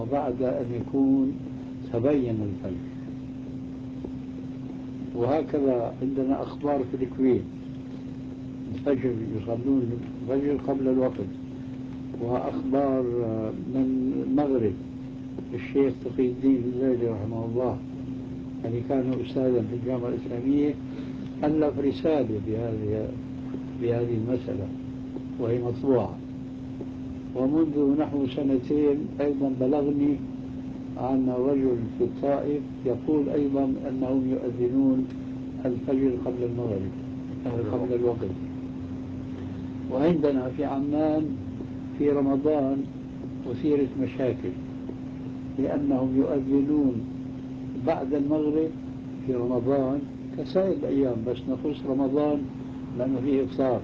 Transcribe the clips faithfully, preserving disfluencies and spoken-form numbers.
وبعد أن يكون تبين الفجر. وهكذا عندنا أخبار في الكويت الفجر يصلون الفجر قبل الوقت، وأخبار من المغرب الشيخ تقي الدين الليلي رحمه الله يعني كان أستاذا في الجامعة الإسلامية، ألف رسالة بهذه بهذه المسألة وهي مطبوعة. ومنذ نحو سنتين أيضا بلغني عن رجل في الطائف يقول أيضا أنهم يؤذنون الفجر قبل المغرب قبل الوقت. وعندنا في عمان في رمضان أثيرت مشاكل لأنهم يؤذنون بعد المغرب في رمضان كسائر الأيام، بس نخص رمضان لأنه فيه إفطار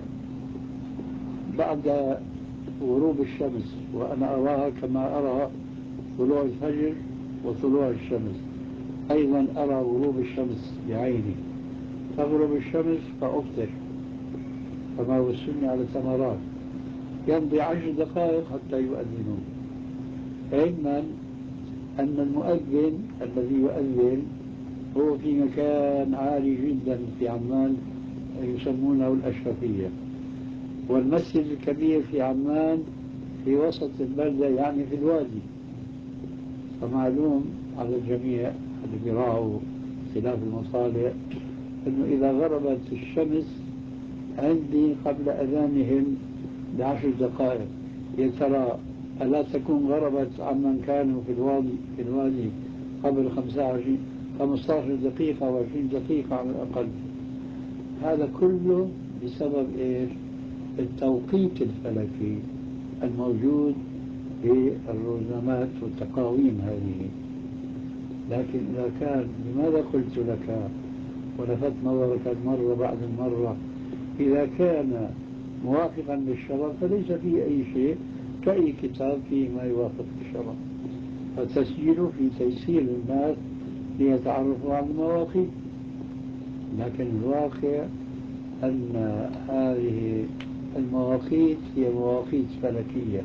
بعد غروب الشمس، وأنا أراها كما أرى طلوع الفجر وطلوع الشمس. أيضا أرى غروب الشمس بعيني، تغرب الشمس فأفطر كما هو السنة على التمرات، يمضي عشر دقائق حتى يؤذنون، علما أن المؤذن الذي يؤذن هو في مكان عالي جدا في عمان يسمونه الأشرفية، والمسجد الكبير في عمان في وسط البلدة يعني في الوادي. فمعلوم على الجميع اللي بيراعوا خلاف المصالح أنه إذا غربت الشمس عندي قبل أذانهم بعشر دقائق، يا ترى ألا تكون غربت عمن كانوا في الوادي في الوادي قبل خمسة عشر دقيقة وعشرين دقيقة على الأقل؟ هذا كله بسبب إيش؟ التوقيت الفلكي الموجود في الرزمات والتقاويم هذه. لكن إذا كان، لماذا قلت لك ولفت نظرك المرة بعد المرة، إذا كان موافقا للشرع فليس فيه أي شيء، كأي كتاب فيه ما يوافق الشرع، فتسجيله في تيسير الناس ليتعرفوا على المواقيت. لكن الواقع أن هذه المواقيت هي مواقيت فلكية،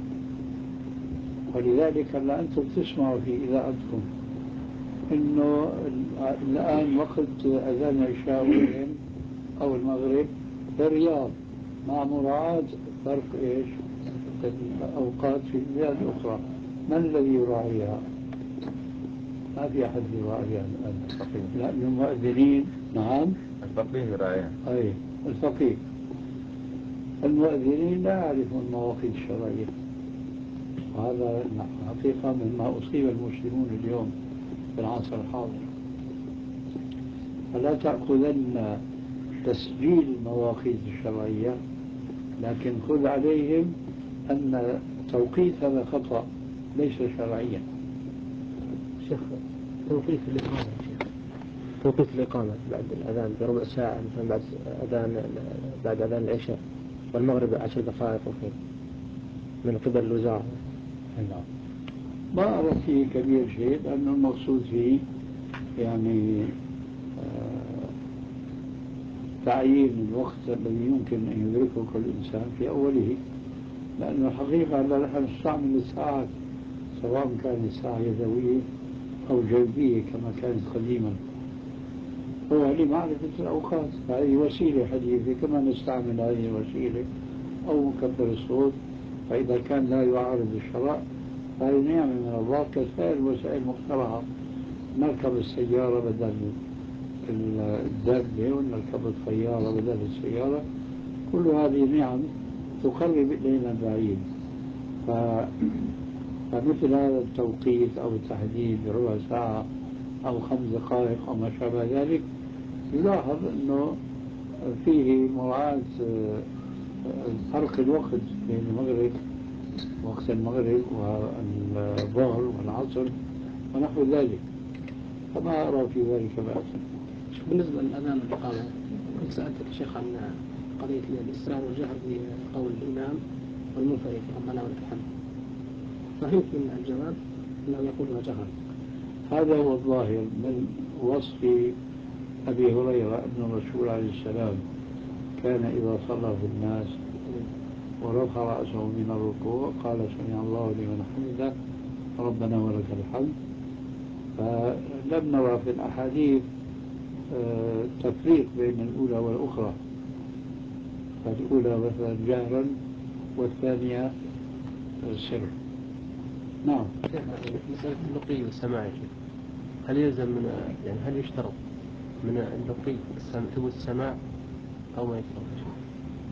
ولذلك هلا أنتم تسمعوا في إذاعتكم إنه الآن وقت أذان العشاء أو المغرب في الرياض مع مراعاة فرق إيش الأوقات في البلاد الأخرى. من الذي يراعيها؟ ما في أحد يراعيها الآن، لأن المؤذنين. نعم الفقيه يراعيها. أي الفقيه. المؤذنين لا يعرفون المواقيت الشرعية، وهذا حقيقة مما أصيب المسلمون اليوم في العصر الحاضر. فلا تأخذن تسجيل المواقيت الشرعية، لكن خذ عليهم أن توقيت هذا خطأ ليس شرعيا. شيخ توقيت الإقامة شيخ. توقيت الإقامة بعد الأذان بربع ساعة مثلا، بعد أذان بعد أذان العشاء والمغرب عشر دقائق وكذا من قبل الوزارة. نعم ما أرى فيه كبير شيء، لأنه المقصود فيه يعني آه تعيين الوقت الذي يمكن أن يدركه كل إنسان في أوله، لأن الحقيقة لا نحن نستعمل الساعات سواء كانت ساعة يدوية أو جيبية كما كانت قديما، هو لمعرفة الأوقات. هذه وسيلة حديثة كما نستعمل هذه الوسيلة أو مكبر الصوت، فإذا كان لا يعارض الشرع فهذه نعمة من الله كسائر الوسائل المخترعة. نركب السيارة بدل الدابة ونركب الطيارة بدل السيارة، كل هذه نعم تقرب إلينا البعيد. ف... فمثل هذا التوقيت أو التحديد بربع ساعة أو خمس دقائق أو ما شابه ذلك يلاحظ أنه فيه مراعاة فرق الوقت بين المغرب وقت المغرب والظهر والعصر ونحو ذلك، فما أرى في ذلك بأسا. بالنسبة للأذان والإقامة كنت سألتك الشيخ عن قضية الإسرار والجهر بقول الإمام والمنفرد ربنا ولك الحمد، فهمت من الجواب أنه يقولها جهرا. هذا هو الظاهر من وصف أبي هريرة أن الرسول عليه السلام كان إذا صلى في الناس ورفع رأسه من الركوع قال سمع الله لمن حمده ربنا ولك الحمد. فلم نرى في الأحاديث آه، تفريق بين الأولى والأخرى، فالأولى مثلا جهرا والثانية آه، سر. نعم. مسألة اللقي والسماع يا شيخ، هل يلزم من يعني هل يشترط من اللقي ثبوت السماع أو ما يشترط يا شيخ؟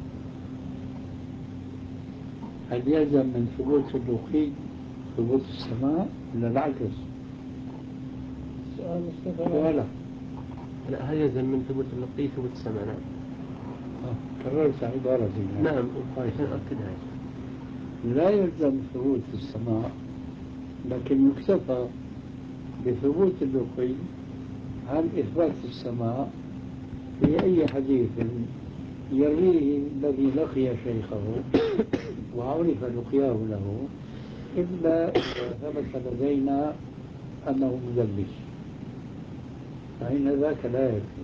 هل يلزم من ثبوت اللقي ثبوت السماع ولا العكس؟ سؤال ولا لا، هل يلزم من ثبوت اللقي ثبوت السماع؟ نعم. كررت عبارتي. نعم عشان أؤكدها. لا يلزم ثبوت السماع، لكن يكتفى بثبوت اللقي عن إثبات السماع في أي حديث يرويه الذي لقي شيخه وعرف لقياه له، إلا إذا ثبت لدينا أنه مدلس، فإن ذاك لا يكفي.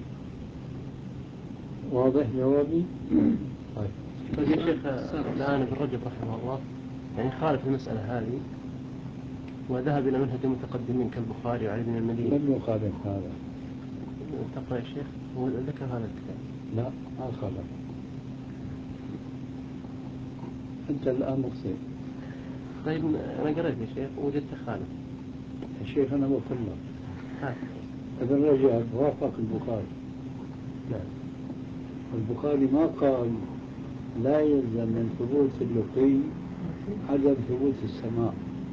واضح جوابي؟ طيب. طيب يا شيخ، الآن ابن رجب رحمه الله يعني خالف المسألة هذه وذهب إلى منهج المتقدمين كالبخاري وعلي بن المديني. لم يخالف هذا. تقرأ يا شيخ، هو ذكر هذا الكتاب. لا، ما خالف. أنت الآن مخطئ. طيب أنا قرأت يا شيخ وجدت خالف. يا شيخ أنا بقول لك ها. ابن رجب وافق البخاري. نعم. البخاري ما قال لا يلزم من ثبوت اللقي عدم ثبوت السماع،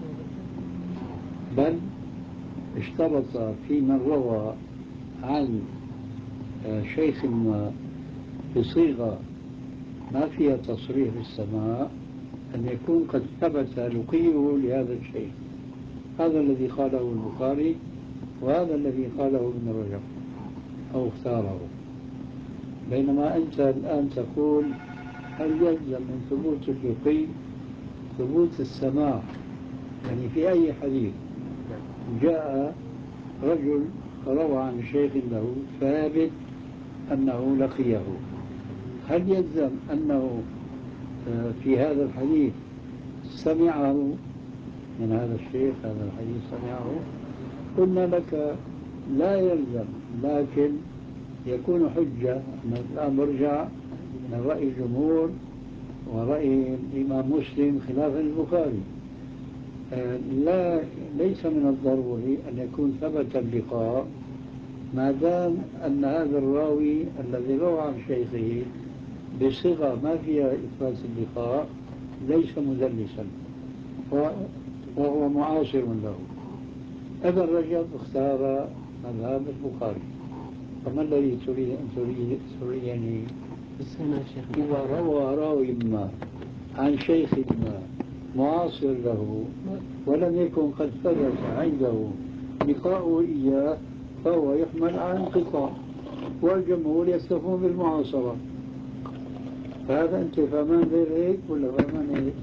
بل اشترط في من روى عن شيخ ما بصيغة ما فيها تصريح بالسماع أن يكون قد ثبت لقيه لهذا الشيخ. هذا الذي قاله البخاري وهذا الذي قاله ابن رجب أو اختاره. بينما أنت الآن تقول هل يلزم من ثبوت اللقي ثبوت السماع؟ يعني في أي حديث جاء رجل روى عن شيخ له ثابت أنه لقيه، هل يلزم أنه في هذا الحديث سمعه من هذا الشيخ، هذا الحديث سمعه؟ قلنا لك لا يلزم، لكن يكون حجة. الآن برجع من رأي الجمهور ورأي الإمام مسلم خلافا البخاري. لا، ليس من الضروري أن يكون ثبت اللقاء ما دام أن هذا الراوي الذي روى عن شيخه بصيغة ما فيها إثبات اللقاء ليس مدلسا وهو معاصر له. ابن رجب اختار مذهب البخاري، فما الذي تريد أن تريد تريني؟ إذا روى راوي ما عن شيخ ما معاصر له ولم يكن قد ثبت عنده لقاؤه إياه فهو يحمل على انقطاع، والجمهور يكتفون بالمعاصرة. فهذا أنت فهمان غير هيك ولا فهمان هيك؟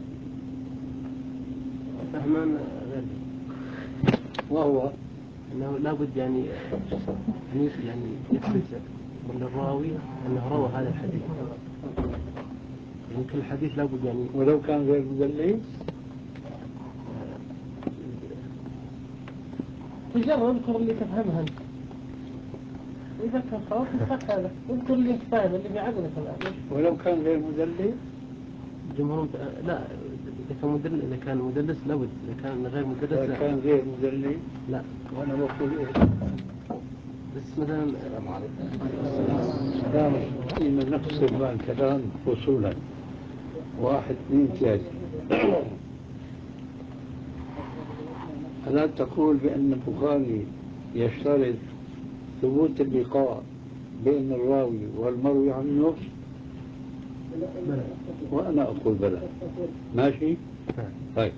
فهمان غير، وهو أنه لابد يعني أن يعني يثبت للراوي أنه روى هذا الحديث، يعني كل حديث لابد يعني ولو كان غير مدلس. تجرب اذكر اللي تفهمها انت، اذا كان خلاص نفك هذا، اذكر اللي انت فاهم اللي بيعقلك الان. ولو كان غير مدلس. جمهور لا، إذا كان مدلس إذا كان مدلس لابد، إذا كان غير مدلس إذا لا. كان غير مدلس لا. وأنا بقول إيه؟ بس مثلا السلام السلام عليكم. نقسم مع الكلام فصولا، واحد اثنين ثلاثة. ألا تقول بأن البخاري يشترط ثبوت اللقاء بين الراوي والمروي عنه؟ وأنا أقول بلى. ماشي؟ طيب.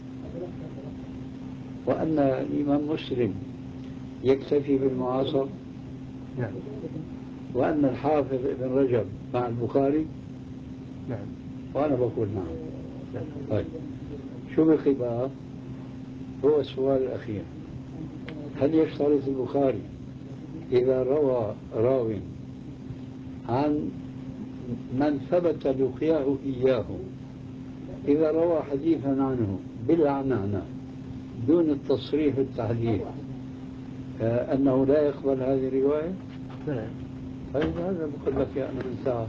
وأن الإمام مسلم يكتفي بالمعاصر؟ نعم. وأن الحافظ ابن رجب مع البخاري؟ نعم. وأنا بقول نعم. طيب. شو بقي بقى؟ هو السؤال الأخير، هل يشترط البخاري إذا روى راو عن من ثبت لقياه إياه، إذا روى حديثا عنه بالعنعنة دون التصريح والتحديد آه، أنه لا يقبل هذه الرواية؟ نعم. طيب هذا بقول لك يا أنا من ساعة.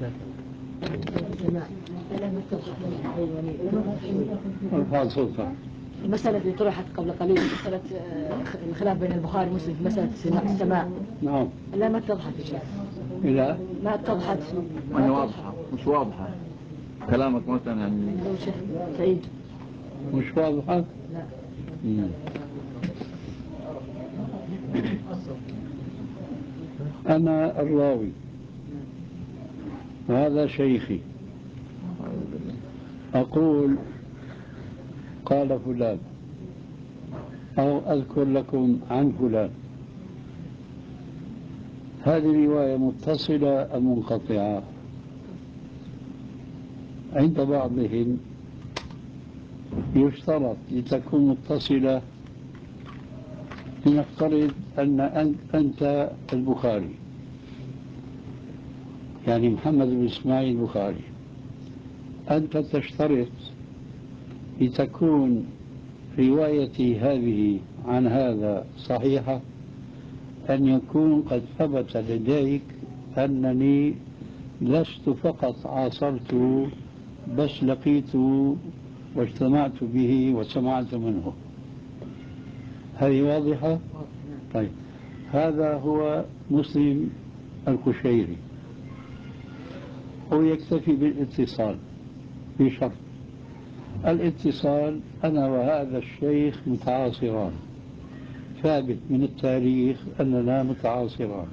ارفع صوتك. المسألة التي طرحت قبل قليل مسألة الخلاف بين البخاري ومسلم في مسألة السماع. نعم. لا ما اتضحت يا شيخ. لا ما اتضحت. ما هي واضحة مش واضحة كلامك مثلا. لو شيخ سعيد. مش واضحة؟ لا. مم. أنا الراوي وهذا شيخي، أقول قال فلان أو أذكر لكم عن فلان. هذه رواية متصلة أم منقطعة؟ عند بعضهم يشترط لتكون متصلة، لنفترض أن أنت البخاري، يعني محمد بن إسماعيل البخاري، أنت تشترط لتكون روايتي هذه عن هذا صحيحة أن يكون قد ثبت لديك أنني لست فقط عاصرته بس لقيته واجتمعت به وسمعت منه. هذه واضحة؟ طيب هذا هو مسلم القشيري، هو يكتفي بالاتصال بشرط الاتصال. أنا وهذا الشيخ متعاصران، ثابت من التاريخ أننا متعاصران،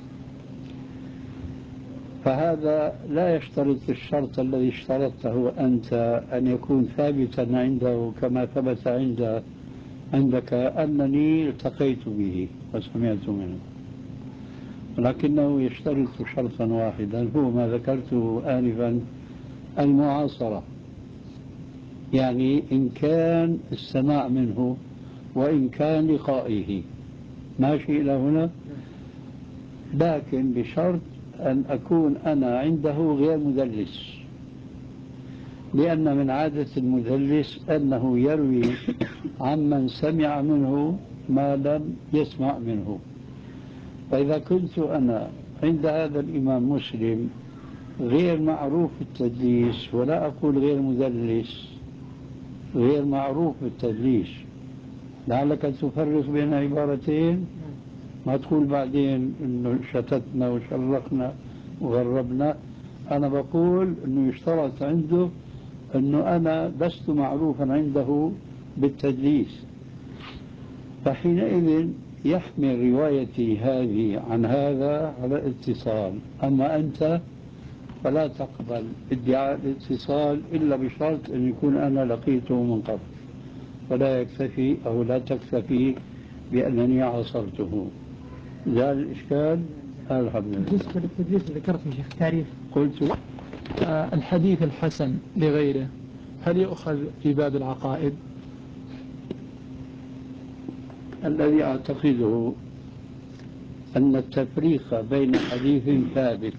فهذا لا يشترط الشرط الذي اشترطته أنت أن يكون ثابتا عنده كما ثبت عند عندك أنني التقيت به وسمعت منه، ولكنه يشترط شرطا واحدا هو ما ذكرته آنفا، المعاصرة. يعني إن كان السماع منه وإن كان لقائه، ماشي إلى هنا، لكن بشرط أن أكون أنا عنده غير مدلس، لأن من عادة المدلس أنه يروي عمن سمع منه ما لم يسمع منه. فإذا كنت أنا عند هذا الإمام مسلم غير معروف التدليس، ولا أقول غير مدلس، غير معروف بالتدليس، لعلك تفرق بين عبارتين، ما تقول بعدين إنه شتتنا وشرقنا وغربنا. أنا بقول إنه يشترط عنده إنه أنا لست معروفا عنده بالتدليس، فحينئذ يحمل روايتي هذه عن هذا على اتصال. أما أنت فلا تقبل ادعاء الاتصال إلا بشرط أن يكون أنا لقيته من قبل، ولا يكتفي أو لا تكتفي بأنني عاصرته. زال الإشكال؟ الحمد لله. بالنسبة للتدليس ذكرت يا شيخ تعريف، قلت آه الحديث الحسن لغيره هل يؤخذ في باب العقائد؟ الذي أعتقده أن التفريق بين حديث ثابت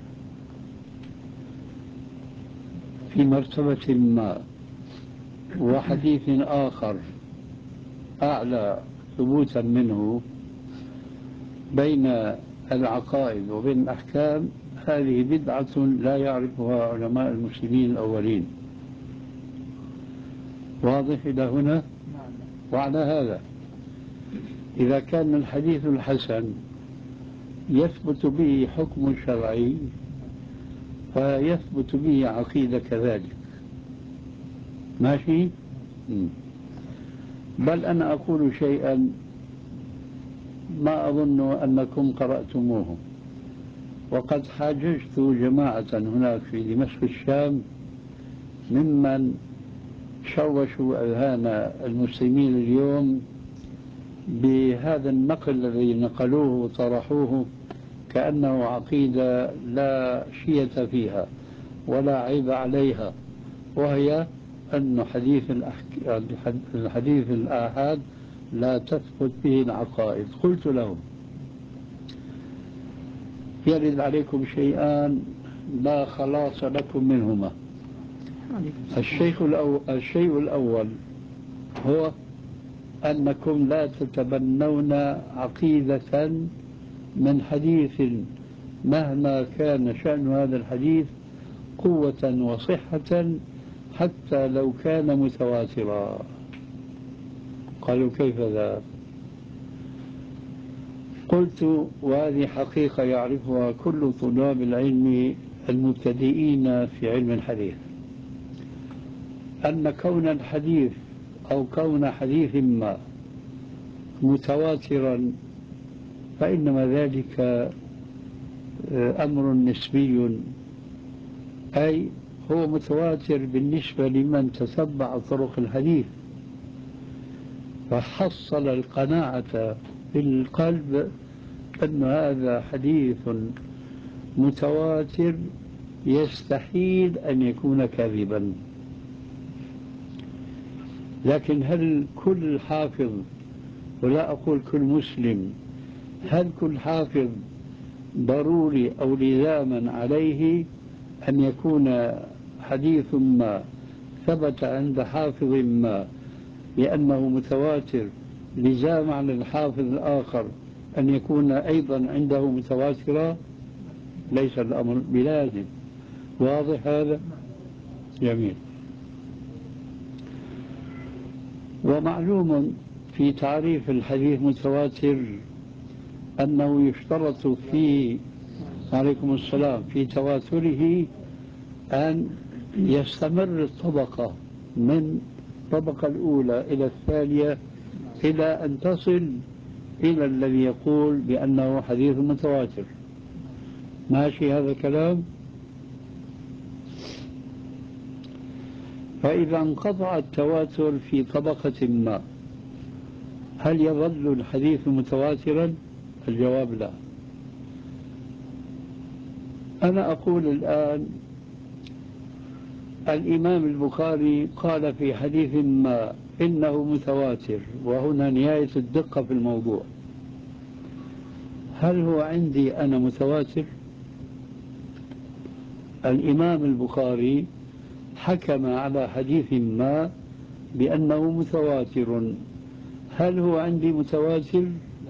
في مرتبة ما وحديث آخر أعلى ثبوتا منه بين العقائد وبين الأحكام، هذه بدعة لا يعرفها علماء المسلمين الأولين. واضح إلى هنا؟ وعلى هذا إذا كان الحديث الحسن يثبت به حكم شرعي فيثبت به عقيدة كذلك، ماشي؟ بل أنا أقول شيئا ما أظن أنكم قرأتموه، وقد حاججت جماعة هناك في دمشق الشام ممن شوشوا أذهان المسلمين اليوم بهذا النقل الذي نقلوه وطرحوه كأنه عقيدة لا شية فيها ولا عيب عليها، وهي أن حديث الحديث الآحاد لا تثبت به العقائد. قلت لهم يرد عليكم شيئان لا خلاص لكم منهما. الشيء الأول, الشيء الأول هو أنكم لا تتبنون عقيدة من حديث مهما كان شأن هذا الحديث قوة وصحة حتى لو كان متواترا. قالوا كيف ذا؟ قلت وهذه حقيقة يعرفها كل طلاب العلم المبتدئين في علم الحديث، أن كون الحديث أو كون حديث ما متواترا فإنما ذلك أمر نسبي، أي هو متواتر بالنسبة لمن تتبع طرق الحديث وحصل القناعة في القلب أن هذا حديث متواتر يستحيل أن يكون كاذبا. لكن هل كل حافظ، ولا أقول كل مسلم، هل كل حافظ ضروري أو لزاما عليه أن يكون حديث ما ثبت عند حافظ ما لأنه متواتر لزام على الحافظ الآخر أن يكون أيضا عنده متواترا؟ ليس الأمر بلازم. واضح هذا؟ جميل. ومعلوم في تعريف الحديث متواتر أنه يشترط في عليكم السلام في تواتره أن يستمر الطبقة من الطبقة الأولى إلى الثانية إلى أن تصل إلى الذي يقول بأنه حديث متواتر. ماشي هذا الكلام؟ فإذا انقطع التواتر في طبقة ما هل يظل الحديث متواترا؟ الجواب لا. أنا أقول الآن الإمام البخاري قال في حديث ما إنه متواتر، وهنا نهاية الدقة في الموضوع. هل هو عندي أنا متواتر؟ الإمام البخاري حكم على حديث ما بأنه متواتر، هل هو عندي متواتر؟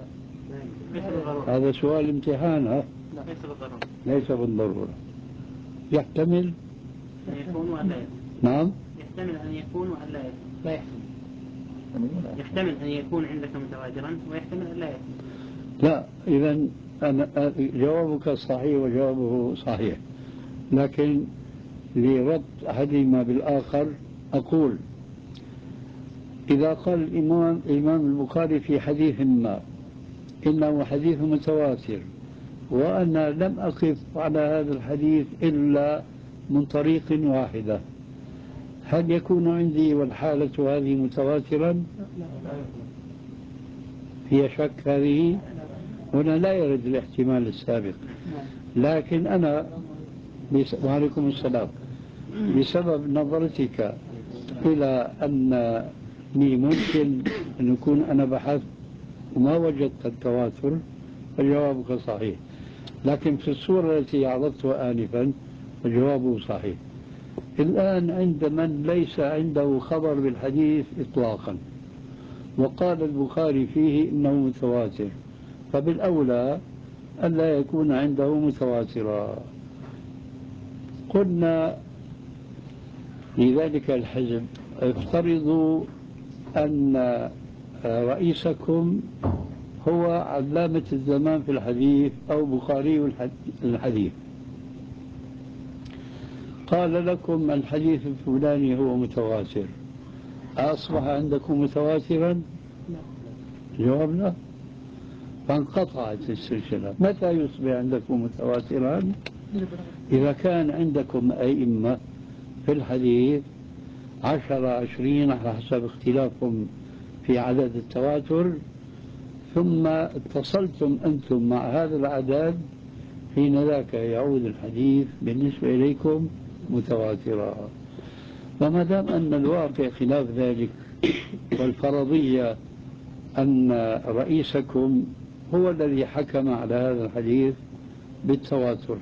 هذا سؤال امتحان. ها؟ ليس بالضرورة. ليس بالضرورة. يحتمل أن يكون ولا يكون. نعم. يحتمل أن يكون ولا يكون. لا يحتمل. يحتمل أن يكون عندك متواترا ويحتمل أن لا يكون. لا، إذا أنا جوابك صحيح وجوابه صحيح، لكن لربط أحدهما بالآخر أقول إذا قال الإمام الإمام البخاري في حديث ما إنه حديث متواتر وأنا لم أقف على هذا الحديث إلا من طريق واحدة، هل يكون عندي والحالة هذه متواترا؟ هي شك هذه؟ هنا لا يرد الاحتمال السابق. لكن أنا بس... وعليكم السلام، بسبب نظرتك إلى أنني ممكن أن يكون أنا بحثت وما وجدت التواتر فجوابك صحيح، لكن في الصورة التي عرضتها آنفا فجوابه صحيح. الآن عند من ليس عنده خبر بالحديث إطلاقا وقال البخاري فيه إنه متواتر، فبالأولى ألا يكون عنده متواترا. قلنا لذلك الحزب افترضوا أن رئيسكم هو علامة الزمان في الحديث أو بخاري الحديث، قال لكم الحديث الفلاني هو متواتر، أصبح عندكم متواترا؟ جواب لا، فانقطعت السلسلة. متى يصبح عندكم متواترا؟ إذا كان عندكم أئمة في الحديث عشرة عشرين على حسب اختلافهم في عدد التواتر، ثم اتصلتم أنتم مع هذا العدد، حين ذاك يعود الحديث بالنسبة إليكم متواترا. وما دام أن الواقع خلاف ذلك والفرضية أن رئيسكم هو الذي حكم على هذا الحديث بالتواتر،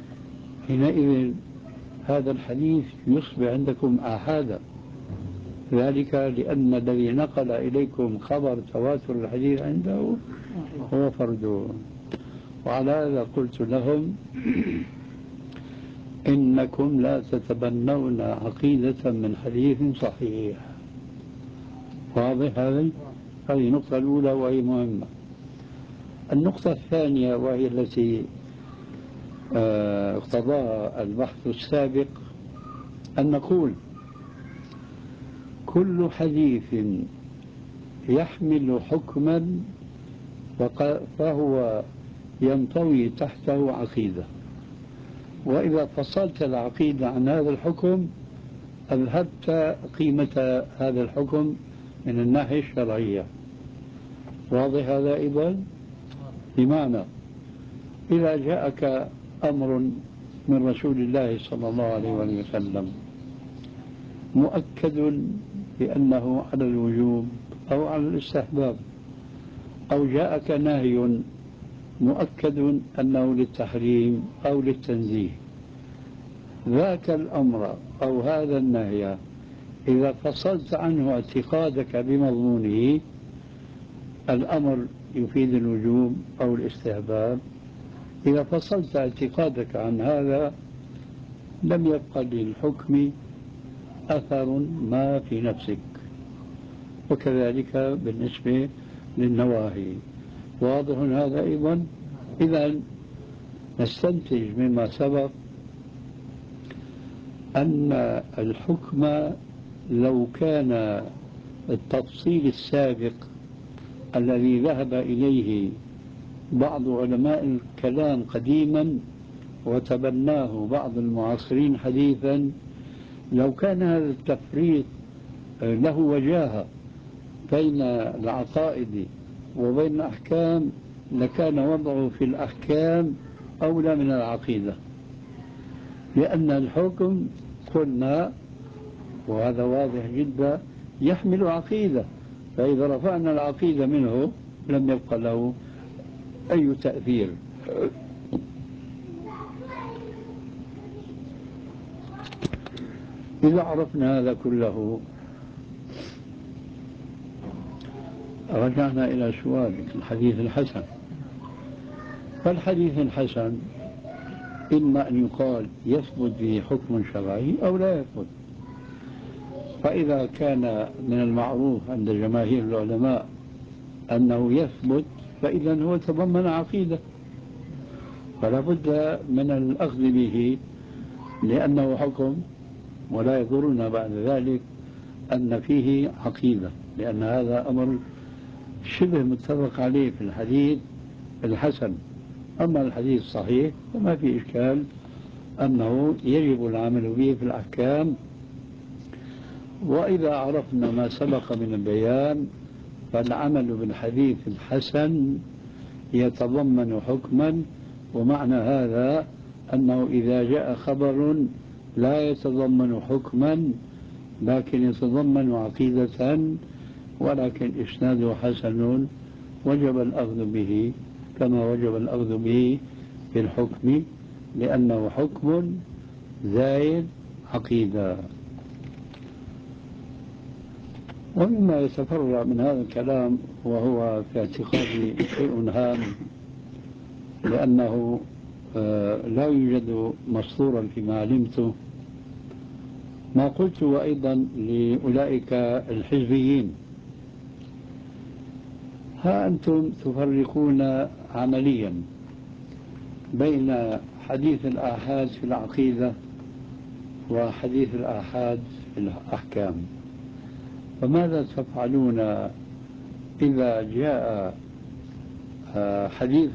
حينئذ هذا الحديث يصبح عندكم آحادا. ذلك لأن الذي نقل إليكم خبر تواتر الحديث عنده هو فرد. وعلى هذا قلت لهم إنكم لا تتبنون عقيدة من حديث صحيح. واضح هذه؟ هذه النقطة الأولى وهي مهمة. النقطة الثانية وهي التي اقتضاها البحث السابق أن نقول كل حديث يحمل حكما فهو ينطوي تحته عقيدة، وإذا فصلت العقيدة عن هذا الحكم أذهبت قيمة هذا الحكم من الناحية الشرعية. واضح هذا أيضا؟ بمعنى إذا جاءك أمر من رسول الله صلى الله عليه وسلم مؤكد بأنه على الوجوب أو على الاستحباب، أو جاءك نهي مؤكد أنه للتحريم أو للتنزيه، ذاك الأمر أو هذا النهي إذا فصلت عنه اعتقادك بمضمونه، الأمر يفيد الوجوب أو الاستحباب، إذا فصلت اعتقادك عن هذا لم يبقى للحكم أثر ما في نفسك، وكذلك بالنسبة للنواهي. واضح هذا أيضا؟ إذا نستنتج مما سبق أن الحكم لو كان التفصيل السابق الذي ذهب إليه بعض علماء الكلام قديما وتبناه بعض المعاصرين حديثا، لو كان هذا التفريق له وجاهة بين العقائد وبين الأحكام لكان وضعه في الأحكام أولى من العقيدة، لأن الحكم قلنا وهذا واضح جدا يحمل عقيدة، فإذا رفعنا العقيدة منه لم يبقى له أي تأثير. إذا عرفنا هذا كله رجعنا إلى سؤال الحديث الحسن. فالحديث الحسن إما أن يقال يثبت به حكم شرعي أو لا يثبت، فإذا كان من المعروف عند جماهير العلماء أنه يثبت فإذا هو تضمن عقيدة، فلا بد من الأخذ به لأنه حكم، ولا يضرنا بعد ذلك أن فيه عقيدة، لأن هذا أمر شبه متفق عليه في الحديث الحسن. أما الحديث الصحيح فما في إشكال أنه يجب العمل به في الأحكام. وإذا عرفنا ما سبق من البيان فالعمل بالحديث الحسن يتضمن حكما، ومعنى هذا أنه إذا جاء خبر لا يتضمن حكما لكن يتضمن عقيدة ولكن إسناده حسن وجب الأخذ به كما وجب الأخذ به في الحكم، لأنه حكم زائد عقيدة. ومما يتفرع من هذا الكلام وهو في اعتقادي شيء هام، لأنه لا يوجد مسطورا فيما علمته، ما قلته أيضا لأولئك الحزبيين: ها أنتم تفرقون عمليا بين حديث الآحاد في العقيدة وحديث الآحاد في الأحكام، فماذا تفعلون إذا جاء حديث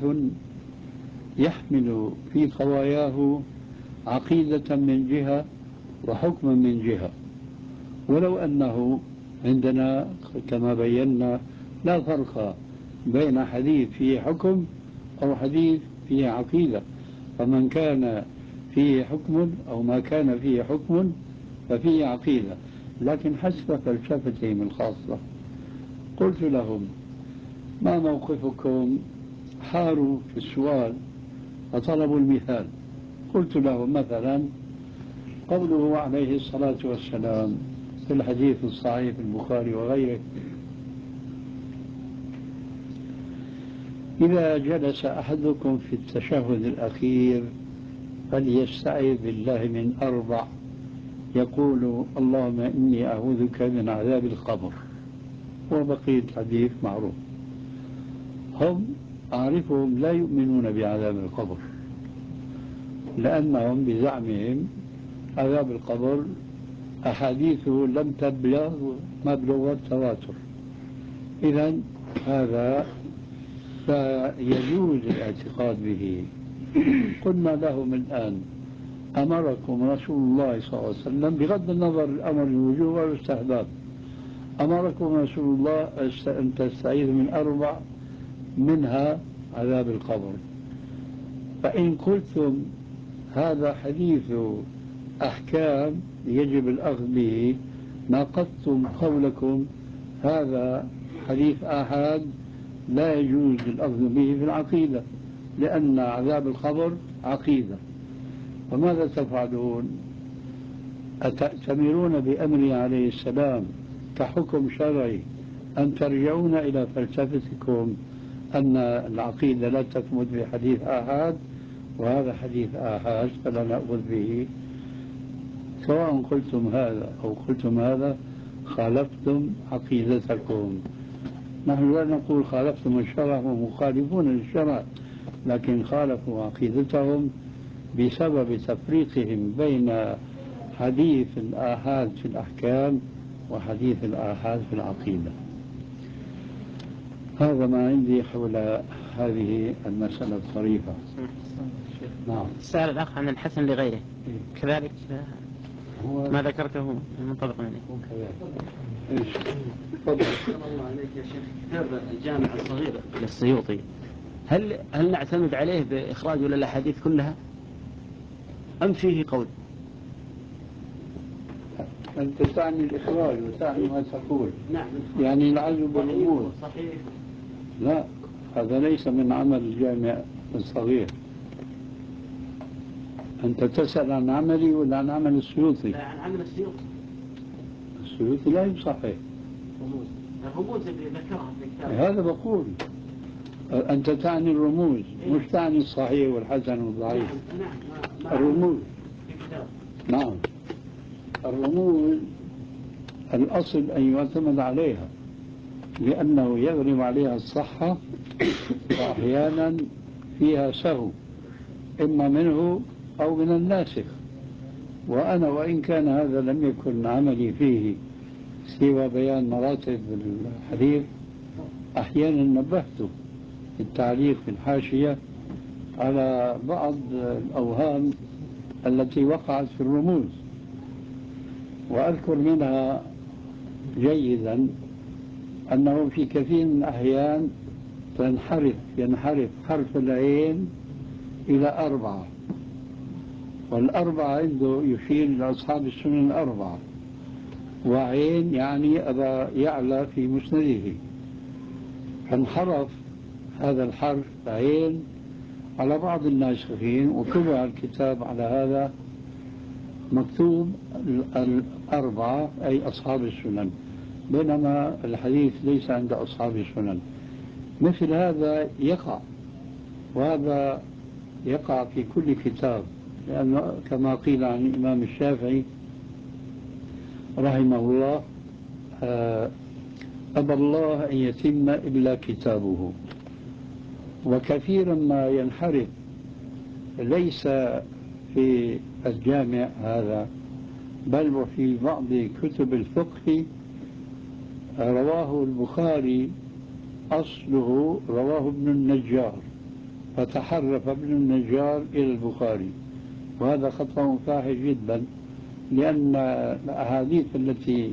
يحمل في قواياه عقيدة من جهة وحكم من جهة، ولو أنه عندنا كما بينا لا فرق بين حديث فيه حكم أو حديث فيه عقيدة، فمن كان فيه حكم أو ما كان فيه حكم ففيه عقيدة، لكن حسب فلسفتهم الخاصة. قلت لهم: ما موقفكم؟ حاروا في السؤال فطلبوا المثال. قلت لهم مثلا قوله عليه الصلاة والسلام: في الحديث الصحيح في البخاري وغيره: إذا جلس أحدكم في التشهد الأخير فليستعذ بالله من أربع، يقول: اللهم إني أعوذ بك من عذاب القبر، وبقية الحديث معروف. هم أعرفهم لا يؤمنون بعذاب القبر، لأنهم بزعمهم عذاب القبر أحاديثه لم تبلغ مبلغ التواتر. إذن هذا فيجوز الاعتقاد به. قلنا لهم الآن: أمركم رسول الله صلى الله عليه وسلم، بغض النظر الأمر الوجوب والاستحباب، أمركم رسول الله أن تستعيذ من أربع، منها عذاب القبر. فإن قلتم هذا حديث أحكام يجب الأخذ به، ناقضتم قولكم هذا حديث آحاد لا يجوز الأخذ به في العقيدة، لأن عذاب القبر عقيدة. وماذا تفعلون؟ أتأتمرون بأمره عليه السلام كحكم شرعي أن ترجعون إلى فلسفتكم أن العقيدة لا تثبت بحديث آحاد، وهذا حديث آحاد فلا نأخذ به؟ سواء قلتم هذا أو قلتم هذا خالفتم عقيدتكم. نحن لا نقول خالفتم الشرع ومخالفون للشرع، لكن خالفوا عقيدتهم بسبب تفريقهم بين حديث الآحاد في الأحكام وحديث الآحاد في العقيدة. هذا ما عندي حول هذه المسألة الطريفة. نعم. سأل الأخ عن الحسن لغيره كذلك ما ذكرته منطبق عليه. ايش؟ تفضل. الله عليك يا شيخ، كتاب الجامع الصغير للسيوطي، هل هل نعتمد عليه بإخراجه للأحاديث كلها أم فيه قول؟ أنت تعني الإخراج وتعني ما تقول. نعم. يعني العزو بالرموز. صحيح. لا، هذا ليس من عمل الجامع الصغير. أنت تسأل عن عملي ولا عن عمل السيوطي؟ لا، عن عمل السيوطي. السيوطي لا يصحح. رموز. الرموز اللي ذكرها في الكتاب. هذا بقول. أنت تعني الرموز، مش تعني الصحيح والحسن والضعيف. نعم. نعم. الرموز. في الكتاب. نعم. الرموز الأصل أن يعتمد عليها، لأنه يغلب عليها الصحة، وأحيانا فيها سهو إما منه أو من الناسخ. وأنا وإن كان هذا لم يكن عملي فيه سوى بيان مراتب الحديث، أحيانا نبهت في التعليق في الحاشية على بعض الأوهام التي وقعت في الرموز، وأذكر منها جيدا أنه في كثير من الأحيان تنحرف ينحرف حرف العين إلى أربعة، والأربعة عنده يشير إلى أصحاب السنن الأربعة، وعين يعني أبا يعلى في مسنده، فانحرف هذا الحرف عين على بعض الناسخين، وطبع الكتاب على هذا مكتوب الأربعة أي أصحاب السنن، بينما الحديث ليس عند أصحاب السنن. مثل هذا يقع، وهذا يقع في كل كتاب، لأنه كما قيل عن الإمام الشافعي رحمه الله: أبى الله أن يتم إلا كتابه. وكثيرا ما ينحرف ليس في الجامع هذا، بل وفي بعض كتب الفقه. رواه البخاري أصله رواه ابن النجار، فتحرف ابن النجار إلى البخاري، وهذا خطأ فاحش جدا، لأن الأحاديث التي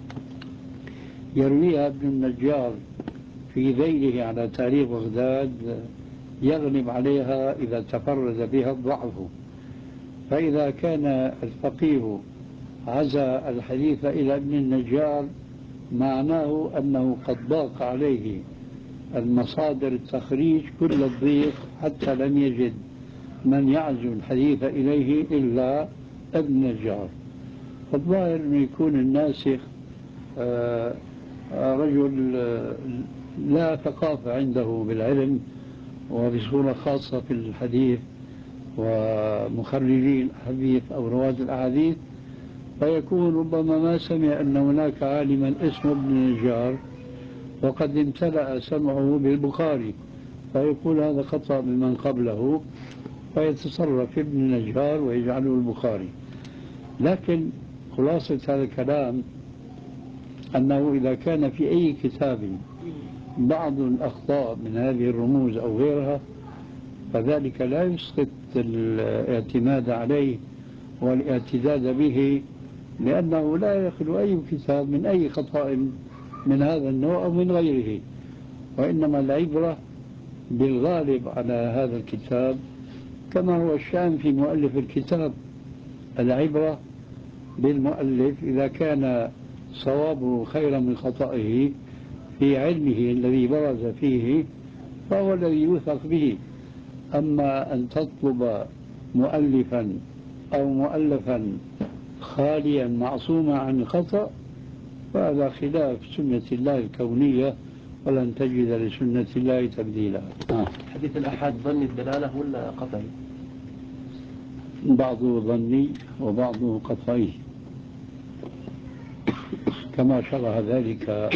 يرويها ابن النجار في ذيله على تاريخ بغداد يغلب عليها إذا تفرد بها الضعف. فإذا كان الفقيه عزى الحديث إلى ابن النجار معناه أنه قد ضاق عليه المصادر التخريج كل الضيق، حتى لم يجد من يعزو الحديث إليه إلا ابن النجار. فالظاهر أنه يكون الناسخ آه، رجل آه، لا ثقافة عنده بالعلم وبصورة خاصة في الحديث ومخرجي الحديث أو رواة الأحاديث، فيكون ربما ما سمع أن هناك عالما اسمه ابن النجار وقد امتلأ سمعه بالبخاري، فيقول هذا خطأ بمن قبله فيتصرف ابن النجار ويجعله البخاري. لكن خلاصة هذا الكلام أنه إذا كان في أي كتاب بعض الأخطاء من هذه الرموز أو غيرها فذلك لا يسقط الاعتماد عليه والاعتداد به، لأنه لا يخلو أي كتاب من أي خطأ من هذا النوع أو من غيره، وإنما العبرة بالغالب على هذا الكتاب كما هو الشأن في مؤلف الكتاب. العبرة بالمؤلف إذا كان صوابه خيرا من خطئه في علمه الذي برز فيه فهو الذي يوثق به. أما أن تطلب مؤلفا أو مؤلفا خاليا معصوما عن الخطأ فهذا خلاف سنة الله الكونية ولن تجد لسنة الله تبديلا. آه. حديث الأحاد ظني الدلالة ولا قطعي؟ بعضه ظني وبعضه قطعي كما شرح ذلك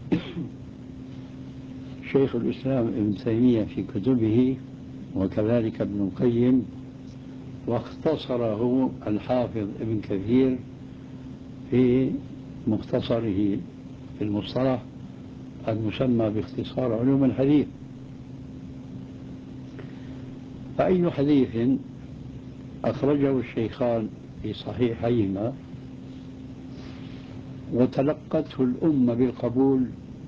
شيخ الإسلام ابن تيمية في كتبه وكذلك ابن القيم، واختصره الحافظ ابن كثير في مختصره في المصطلح المسمى باختصار علوم الحديث. فأي حديث أخرجه الشيخان في صحيحيهما وتلقته الأمة بالقبول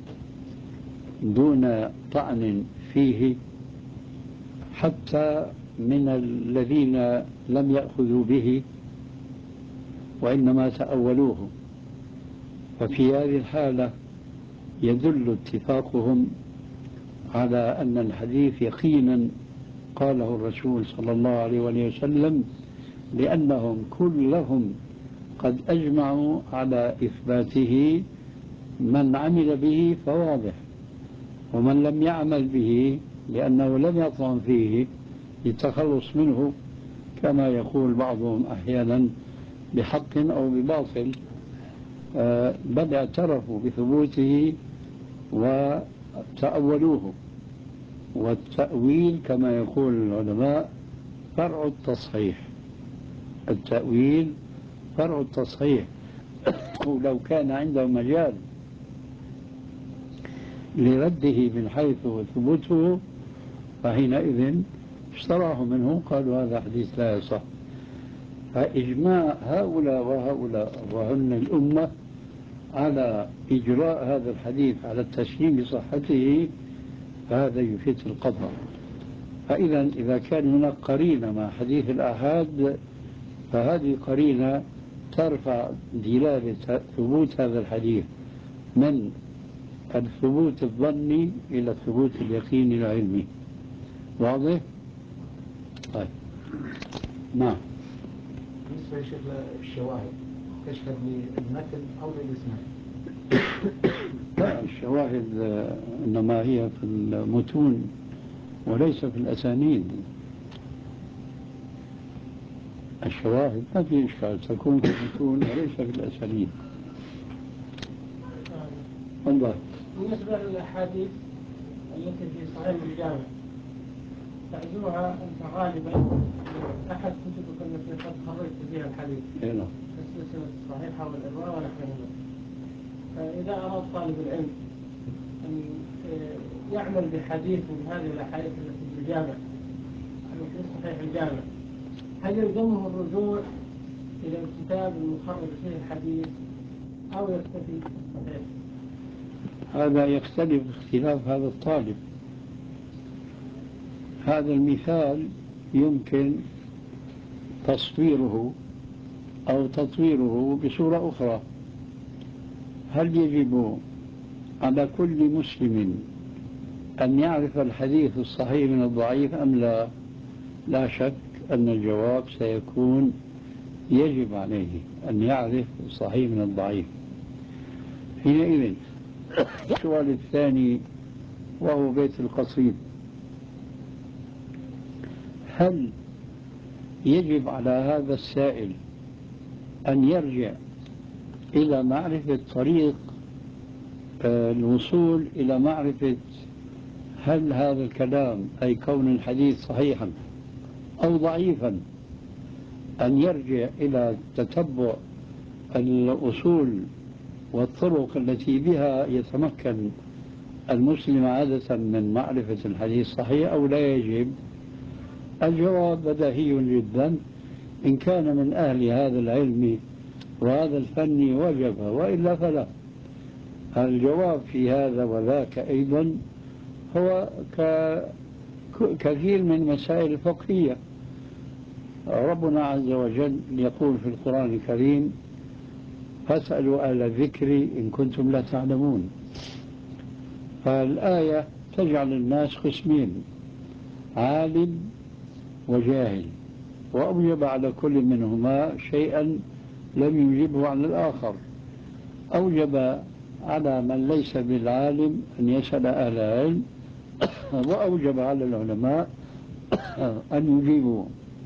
دون طعن فيه حتى من الذين لم يأخذوا به وإنما تأولوه، ففي هذه الحالة يدل اتفاقهم على أن الحديث يقينا قاله الرسول صلى الله عليه وسلم، لأنهم كلهم قد أجمعوا على إثباته، من عمل به فواضح ومن لم يعمل به لأنه لم يطعن فيه للتخلص منه كما يقول بعضهم أحيانا بحق أو بباطل، بل اعترفوا بثبوته وتأولوه. والتأويل كما يقول العلماء فرع التصحيح، التأويل فرع التصحيح. ولو كان عنده مجال لرده من حيث ثبوته فحينئذ اشتراه منه قالوا هذا حديث لا يصح. فإجماع هؤلاء وهؤلاء وهن الأمة على إجراء هذا الحديث على التسليم بصحته فهذا يفيد القطع. فإذا إذا كان هناك قرينة مع حديث الآحاد فهذه قرينة ترفع دلالة ثبوت هذا الحديث من الثبوت الظني إلى الثبوت اليقيني العلمي. واضح؟ طيب نعم. بالنسبة لشيخ الشواهد تشهد للمتن أو للإسناد؟ لا، الشواهد إنما هي في المتون وليس في الأسانيد. الشواهد ما في إشكال تكون في المتون وليس في الأسانيد. الله. بالنسبة للأحاديث التي في صحيح الجامع تعزوها أنت غالبا أحد كتبك التي قد خرجت فيها الحديث السلسلة الصحيحة والإرواء ونحوهما. فإذا أراد طالب العلم أن يعمل بحديث من هذه الأحاديث التي في الجامع التي في صحيح الجامع هل يلزمه الرجوع إلى الكتاب المخرج فيه الحديث أو يكتفي بالصحيح؟ هذا يختلف اختلاف هذا الطالب. هذا المثال يمكن تصويره أو تطويره بصورة أخرى. هل يجب على كل مسلم أن يعرف الحديث الصحيح من الضعيف أم لا؟ لا شك أن الجواب سيكون يجب عليه أن يعرف الصحيح من الضعيف. حينئذ السؤال الثاني وهو بيت القصيد: هل يجب على هذا السائل أن يرجع إلى معرفة طريق الوصول إلى معرفة هل هذا الكلام أي كون الحديث صحيحا أو ضعيفا، أن يرجع إلى تتبع الأصول والطرق التي بها يتمكن المسلم عادة من معرفة الحديث الصحيح، أو لا يجب؟ الجواب بديهي جدا: إن كان من أهل هذا العلم وهذا الفن وجب، وإلا فلا. الجواب في هذا وذاك أيضا هو كثير من مسائل الفقهية. ربنا عز وجل يقول في القرآن الكريم: فاسألوا أهل الذكر إن كنتم لا تعلمون. فالآية تجعل الناس قسمين: عالم وجاهل، وأوجب على كل منهما شيئا لم يجبه على الآخر. أوجب على من ليس بالعالم أن يسأل أهل العلم، وأوجب على العلماء أن يجيبوا.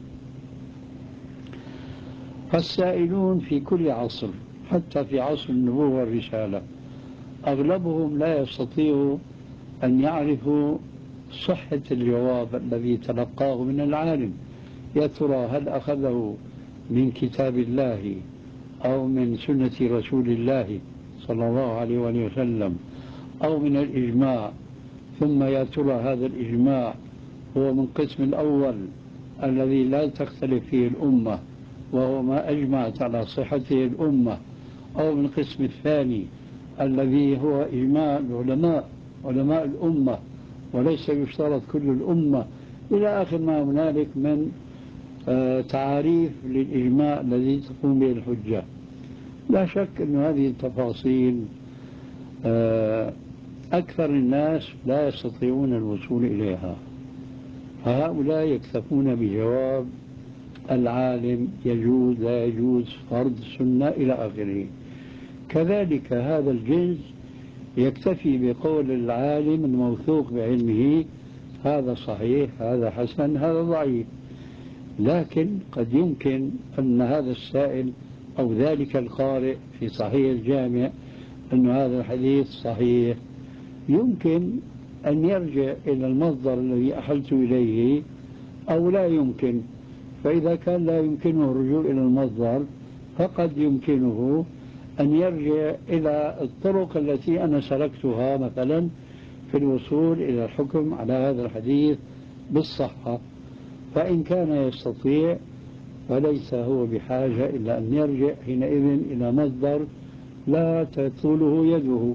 فالسائلون في كل عصر، حتى في عصر النبوة والرسالة، أغلبهم لا يستطيع أن يعرفوا صحة الجواب الذي تلقاه من العالم. يا ترى هل أخذه من كتاب الله أو من سنة رسول الله صلى الله عليه وآله وسلم أو من الإجماع؟ ثم يا ترى هذا الإجماع هو من قسم الأول الذي لا تختلف فيه الأمة وهو ما أجمعت على صحته الأمة، أو من القسم الثاني الذي هو إجماع العلماء علماء الأمة وليس يشترط كل الأمة، إلى آخر ما هنالك من آه تعاريف للإجماع الذي تقوم به الحجة. لا شك أن هذه التفاصيل آه أكثر الناس لا يستطيعون الوصول إليها، فهؤلاء يكتفون بجواب العالم يجوز لا يجوز فرض سنة إلى آخره. كذلك هذا الجنس يكتفي بقول العالم الموثوق بعلمه: هذا صحيح، هذا حسن، هذا ضعيف. لكن قد يمكن أن هذا السائل أو ذلك القارئ في صحيح الجامع أن هذا الحديث صحيح، يمكن أن يرجع إلى المصدر الذي أحلت إليه أو لا يمكن. فإذا كان لا يمكنه الرجوع إلى المصدر، فقد يمكنه أن يرجع إلى الطرق التي أنا سلكتها مثلا في الوصول إلى الحكم على هذا الحديث بالصحة. فإن كان يستطيع فليس هو بحاجة إلى أن يرجع حينئذ إلى مصدر لا تطوله يده.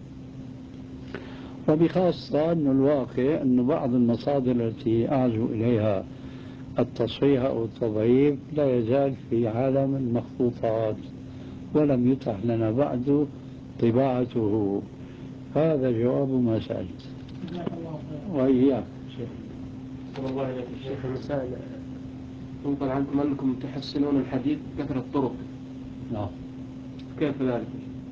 وبخاصة أن الواقع أن بعض المصادر التي أعزو إليها التصحيح أو التضعيف لا يزال في عالم المخطوطات، ولم يتح لنا بعد طباعته. هذا جواب ما سألت. وإياك شيخ الله إليك الشيخ، المسائل ينقل عنكم أنكم تحسنون الحديث كثرة طرق. نعم. كيف ذلك؟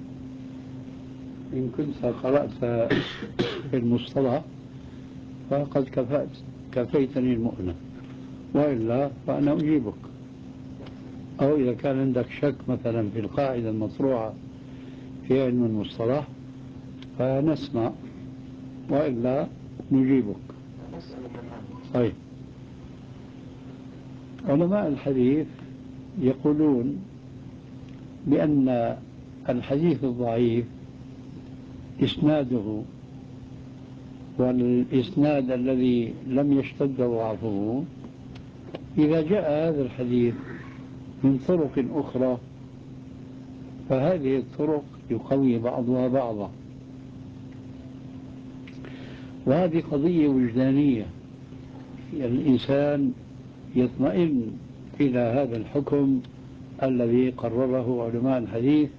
إن كنت قرأت في المصطلح فقد كفأت كفيتني المؤنة، وإلا فأنا أجيبك. أو إذا كان عندك شك مثلا في القاعدة المطروحة في علم المصطلح فنسمع، وإلا نجيبك. طيب، علماء الحديث يقولون بأن الحديث الضعيف إسناده، والإسناد الذي لم يشتد ضعفه إذا جاء هذا الحديث من طرق أخرى فهذه الطرق يقوي بعضها بعضا. وهذه قضية وجدانية، الإنسان يطمئن إلى هذا الحكم الذي قرره علماء الحديث،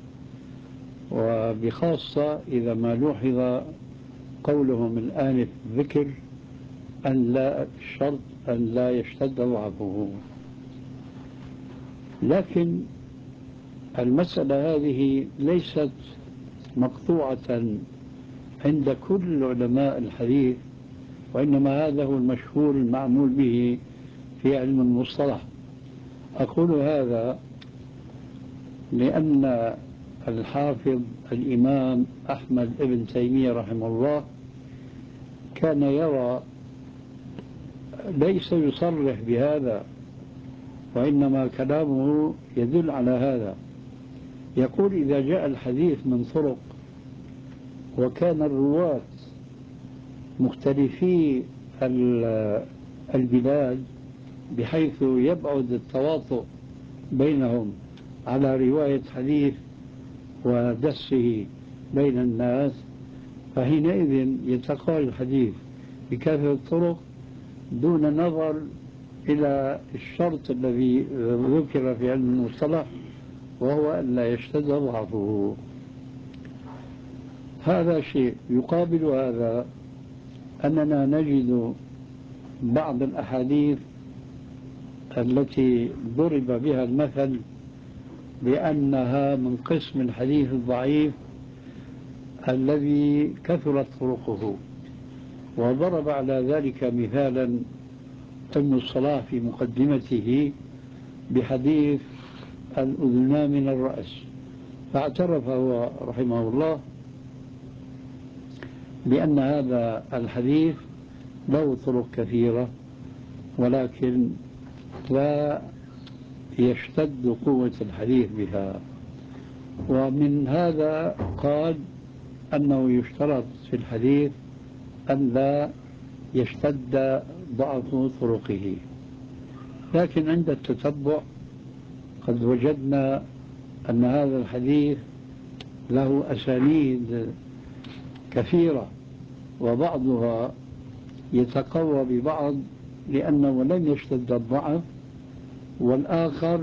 وبخاصة إذا ما لوحظ قولهم الآن في الذكر أن لا شرط أن لا يشتد ضعفه. لكن المسألة هذه ليست مقطوعة عند كل علماء الحديث، وإنما هذا هو المشهور المعمول به في علم المصطلح. أقول هذا لأن الحافظ الإمام أحمد بن تيمية رحمه الله كان يرى، ليس يصرح بهذا وإنما كلامه يدل على هذا، يقول إذا جاء الحديث من طرق وكان الرواة مختلفي البلاد بحيث يبعد التواطؤ بينهم على رواية حديث ودسه بين الناس، فحينئذ يتقال الحديث بكثرة الطرق دون نظر إلى الشرط الذي ذكر في علم المصطلح وهو أن لا يشتد ضعفه. هذا شيء. يقابل هذا أننا نجد بعض الأحاديث التي ضرب بها المثل بأنها من قسم الحديث الضعيف الذي كثرت طرقه، وضرب على ذلك مثالا ابن الصلاح في مقدمته بحديث الأذنان من الرأس، فاعترف هو رحمه الله بأن هذا الحديث له طرق كثيرة ولكن لا يشتد قوة الحديث بها. ومن هذا قال أنه يشترط في الحديث أن لا يشتد ضعف طرقه، لكن عند التتبع قد وجدنا أن هذا الحديث له أسانيد كثيرة وبعضها يتقوى ببعض لأنه لم يشتد الضعف، والآخر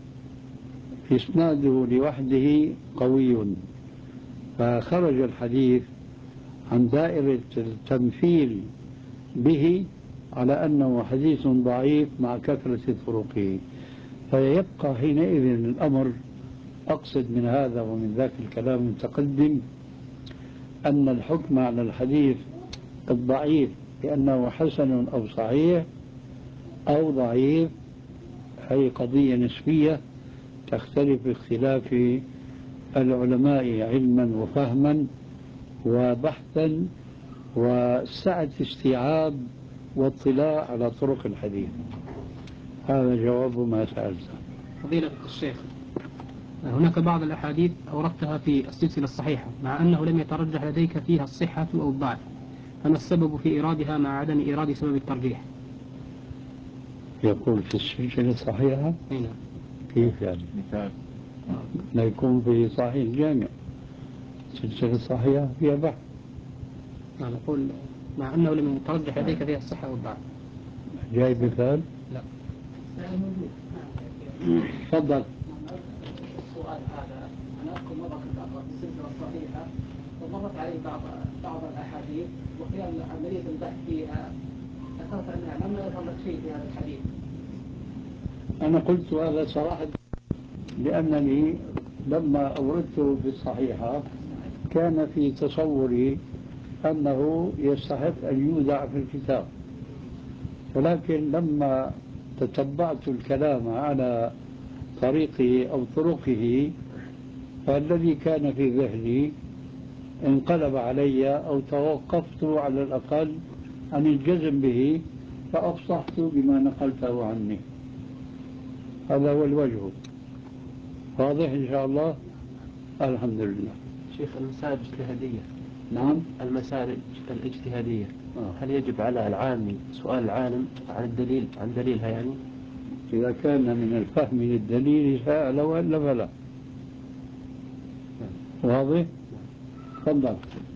إسناده لوحده قوي، فخرج الحديث عن دائرة التمثيل به على أنه حديث ضعيف مع كثرة طرقه، فيبقى حينئذ الأمر، أقصد من هذا ومن ذاك الكلام المتقدم، أن الحكم على الحديث الضعيف بأنه حسن أو صحيح أو ضعيف هي قضية نسبية تختلف باختلاف العلماء علما وفهما وبحثا وسعة استيعاب واطلاع على طرق الحديث. هذا جواب ما سألته. فضيلة الشيخ، هناك بعض الأحاديث أوردتها في السلسلة الصحيحة مع أنه لم يترجح لديك فيها الصحة أو الضعف، فما السبب في إيرادها مع عدم إيراد سبب الترجيح؟ يقول في السلسلة الصحيحة؟ هنا. كيف يعني؟ مثال لا يكون في صحيح الجامع السلسلة الصحيحة فيها بحث. أنا أقول مع أنه لم يترجح لديك فيها الصحة والضعف. جاي مثال؟ لا. تفضل. السؤال هذا أنا أذكر مرة كنت أقرأ في السلسلة الصحيحة ومرت علي بعض بعض الأحاديث وخلال عملية البحث فيها ذكرت أنها لم يظهر شيء في هذا الحديث. أنا قلت هذا صراحة لأنني لما أوردته في الصحيحة كان في تصوري أنه يستحق أن يودع في الكتاب، ولكن لما تتبعت الكلام على طريقه أو طرقه فالذي كان في ذهني انقلب علي أو توقفت على الأقل عن الجزم به فأفصحت بما نقلته عني. هذا هو الوجه. واضح إن شاء الله؟ الحمد لله. شيخ، المسائل الاجتهادية. نعم. المسائل الاجتهادية آه. هل يجب على العامي سؤال العالم عن الدليل عن دليلها يعني؟ إذا كان من الفهم للدليل سأل وإلا فلا. واضح؟ تفضل.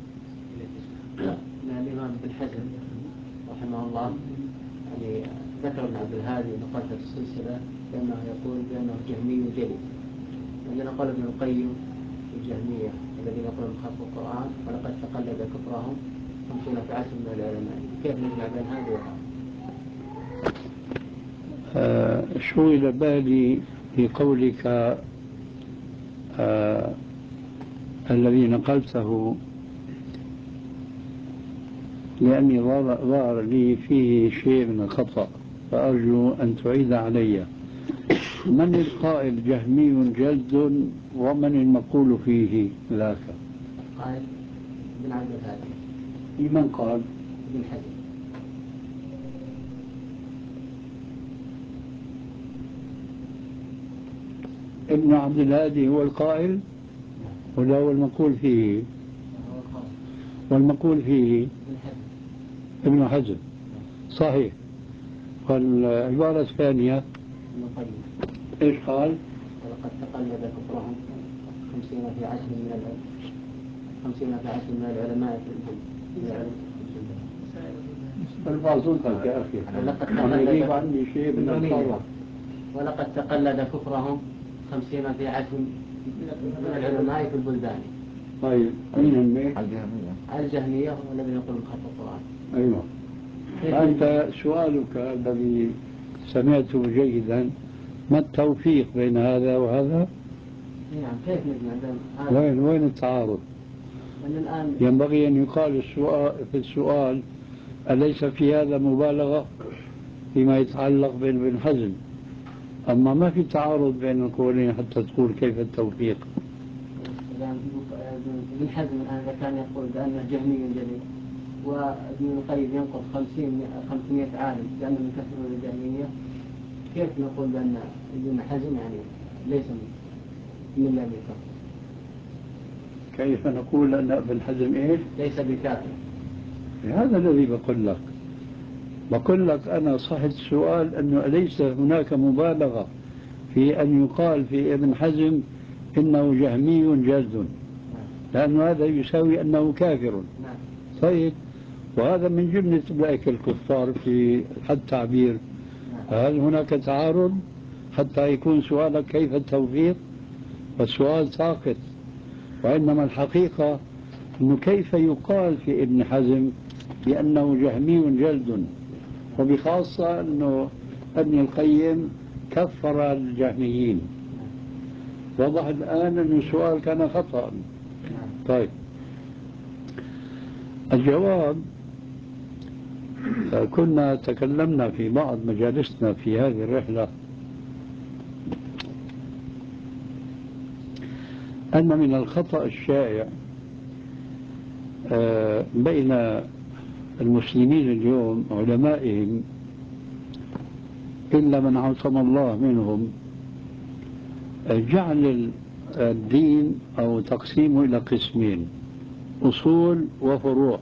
الإمام ابن حزم رحمه الله يعني ذكر ابن عبد الهادي نقل في السلسلة بأنه يقول بأنه جهمي جلي. عندنا قال ابن القيم الجهمية الذين يقولون بخلق القرآن ولقد تقلد كفرهم خمسون فئة من العلماء، كيف نجمع بين هذا وهذا؟ آه شو إلى بالي في قولك آه الذي نقلته، لأني ظهر لي فيه شيء من الخطأ، فأرجو أن تعيد علي. من القائل جهمي جلد ومن المقول فيه ذاك؟ قال ابن عبد الهادي. لمن قال؟ ابن حزم. ابن عبد الهادي هو القائل ولا هو المقول فيه؟ والمقول فيه ابن حزم. صحيح. والعبارة الثانية ايش قال؟ ولقد تقلد كفرهم خمسين في عشر من العلم خمسين في عشر من العلماء في العلم. ارفع صوتك يا اخي، انا يجيب عني شيء من الصوت. ولقد تقلد كفرهم خمسين في عشر من العلماء في البلدان. طيب مين هم؟ الجهمية. الجهمية والذين يقولون بخلق القرآن. ايوه. أنت سؤالك الذي سمعته جيدا، ما التوفيق بين هذا وهذا؟ نعم، كيف نجمع؟ وين وين التعارض؟ الآن ينبغي أن يقال السؤال في السؤال أليس في هذا مبالغة فيما يتعلق بين ابن حزم؟ أما ما في تعارض بين القولين حتى تقول كيف التوفيق. ابن حزم الآن إذا كان يقول بأنه جهمي جليل، وابن القيم ينقض خمسين خمسمائة عالم لأنهم يكفرون الجهمية، كيف نقول بأن ابن حزم يعني ليس من الذي يكفر؟ كيف نقول أن ابن حزم إيش؟ ليس بكافر. هذا الذي بقول لك. بقول لك أنا صحت السؤال أنه ليس هناك مبالغة في أن يقال في ابن حزم إنه جهمي جلد، لأن هذا يساوي أنه كافر. طيب، وهذا من جملة أولئك الكفار في التعبير. هل هناك تعارض حتى يكون سؤالك كيف التوفيق؟ والسؤال ساقط. وإنما الحقيقة أنه كيف يقال في ابن حزم بأنه جهمي جلد، وبخاصة أنه ابن القيم كفر الجهميين. وضح الآن أن السؤال كان خطأ. طيب، الجواب، كنا تكلمنا في بعض مجالسنا في هذه الرحلة أن من الخطأ الشائع بين المسلمين اليوم علمائهم إلا من عصم الله منهم جعل الدين أو تقسيمه إلى قسمين: أصول وفروع.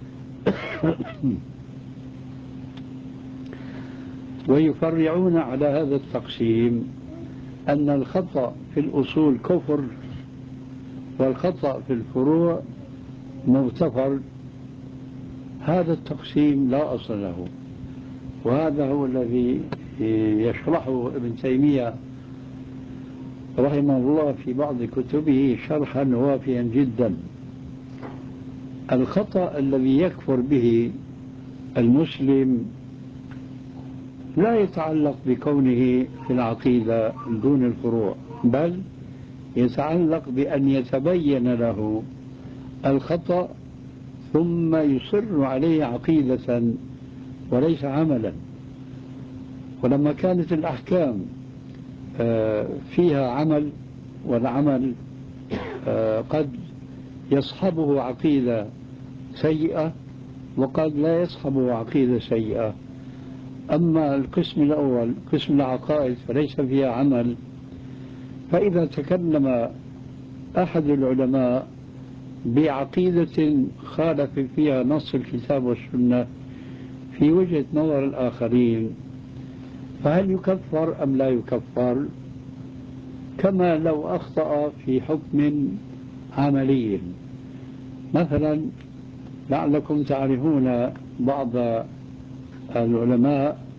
ويفرعون على هذا التقسيم أن الخطأ في الأصول كفر والخطأ في الفروع مغتفر. هذا التقسيم لا أصل له، وهذا هو الذي يشرحه ابن تيمية رحمه الله في بعض كتبه شرحا وافيا جدا. الخطأ الذي يكفر به المسلم لا يتعلق بكونه في العقيدة دون الفروع، بل يتعلق بأن يتبين له الخطأ ثم يصر عليه عقيدة وليس عملا. ولما كانت الأحكام فيها عمل، والعمل قد يصحبه عقيدة سيئة وقد لا يصحبه عقيدة سيئة، أما القسم الأول قسم العقائد فليس فيها عمل، فإذا تكلم أحد العلماء بعقيدة خالف فيها نص الكتاب والسنة في وجهة نظر الآخرين، فهل يكفر أم لا يكفر؟ كما لو أخطأ في حكم عملي. مثلا لعلكم تعرفون بعض العلماء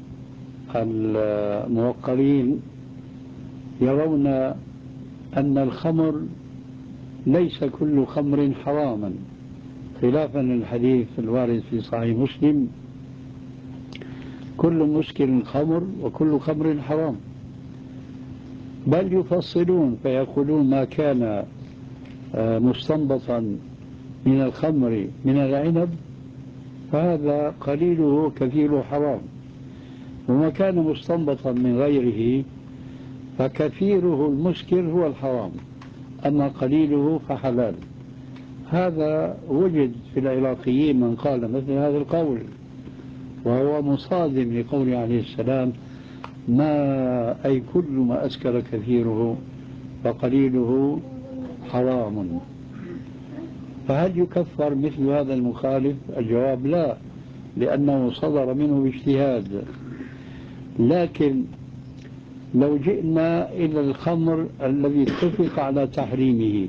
الموقرين يرون أن الخمر ليس كل خمر حراما، خلافا للحديث الوارد في صحيح مسلم: كل مسكر خمر وكل خمر حرام. بل يفصلون فيقولون ما كان مستنبطا من الخمر من العنب فهذا قليله كثيره حرام، وما كان مستنبطا من غيره فكثيره المسكر هو الحرام، أما قليله فحلال. هذا وجد في العراقيين من قال مثل هذا القول، وهو مصادم لقول عليه السلام ما أي كل ما أسكر كثيره فقليله حرام. فهل يكفر مثل هذا المخالف؟ الجواب لا، لأنه صدر منه باجتهاد. لكن لو جئنا إلى الخمر الذي اتفق على تحريمه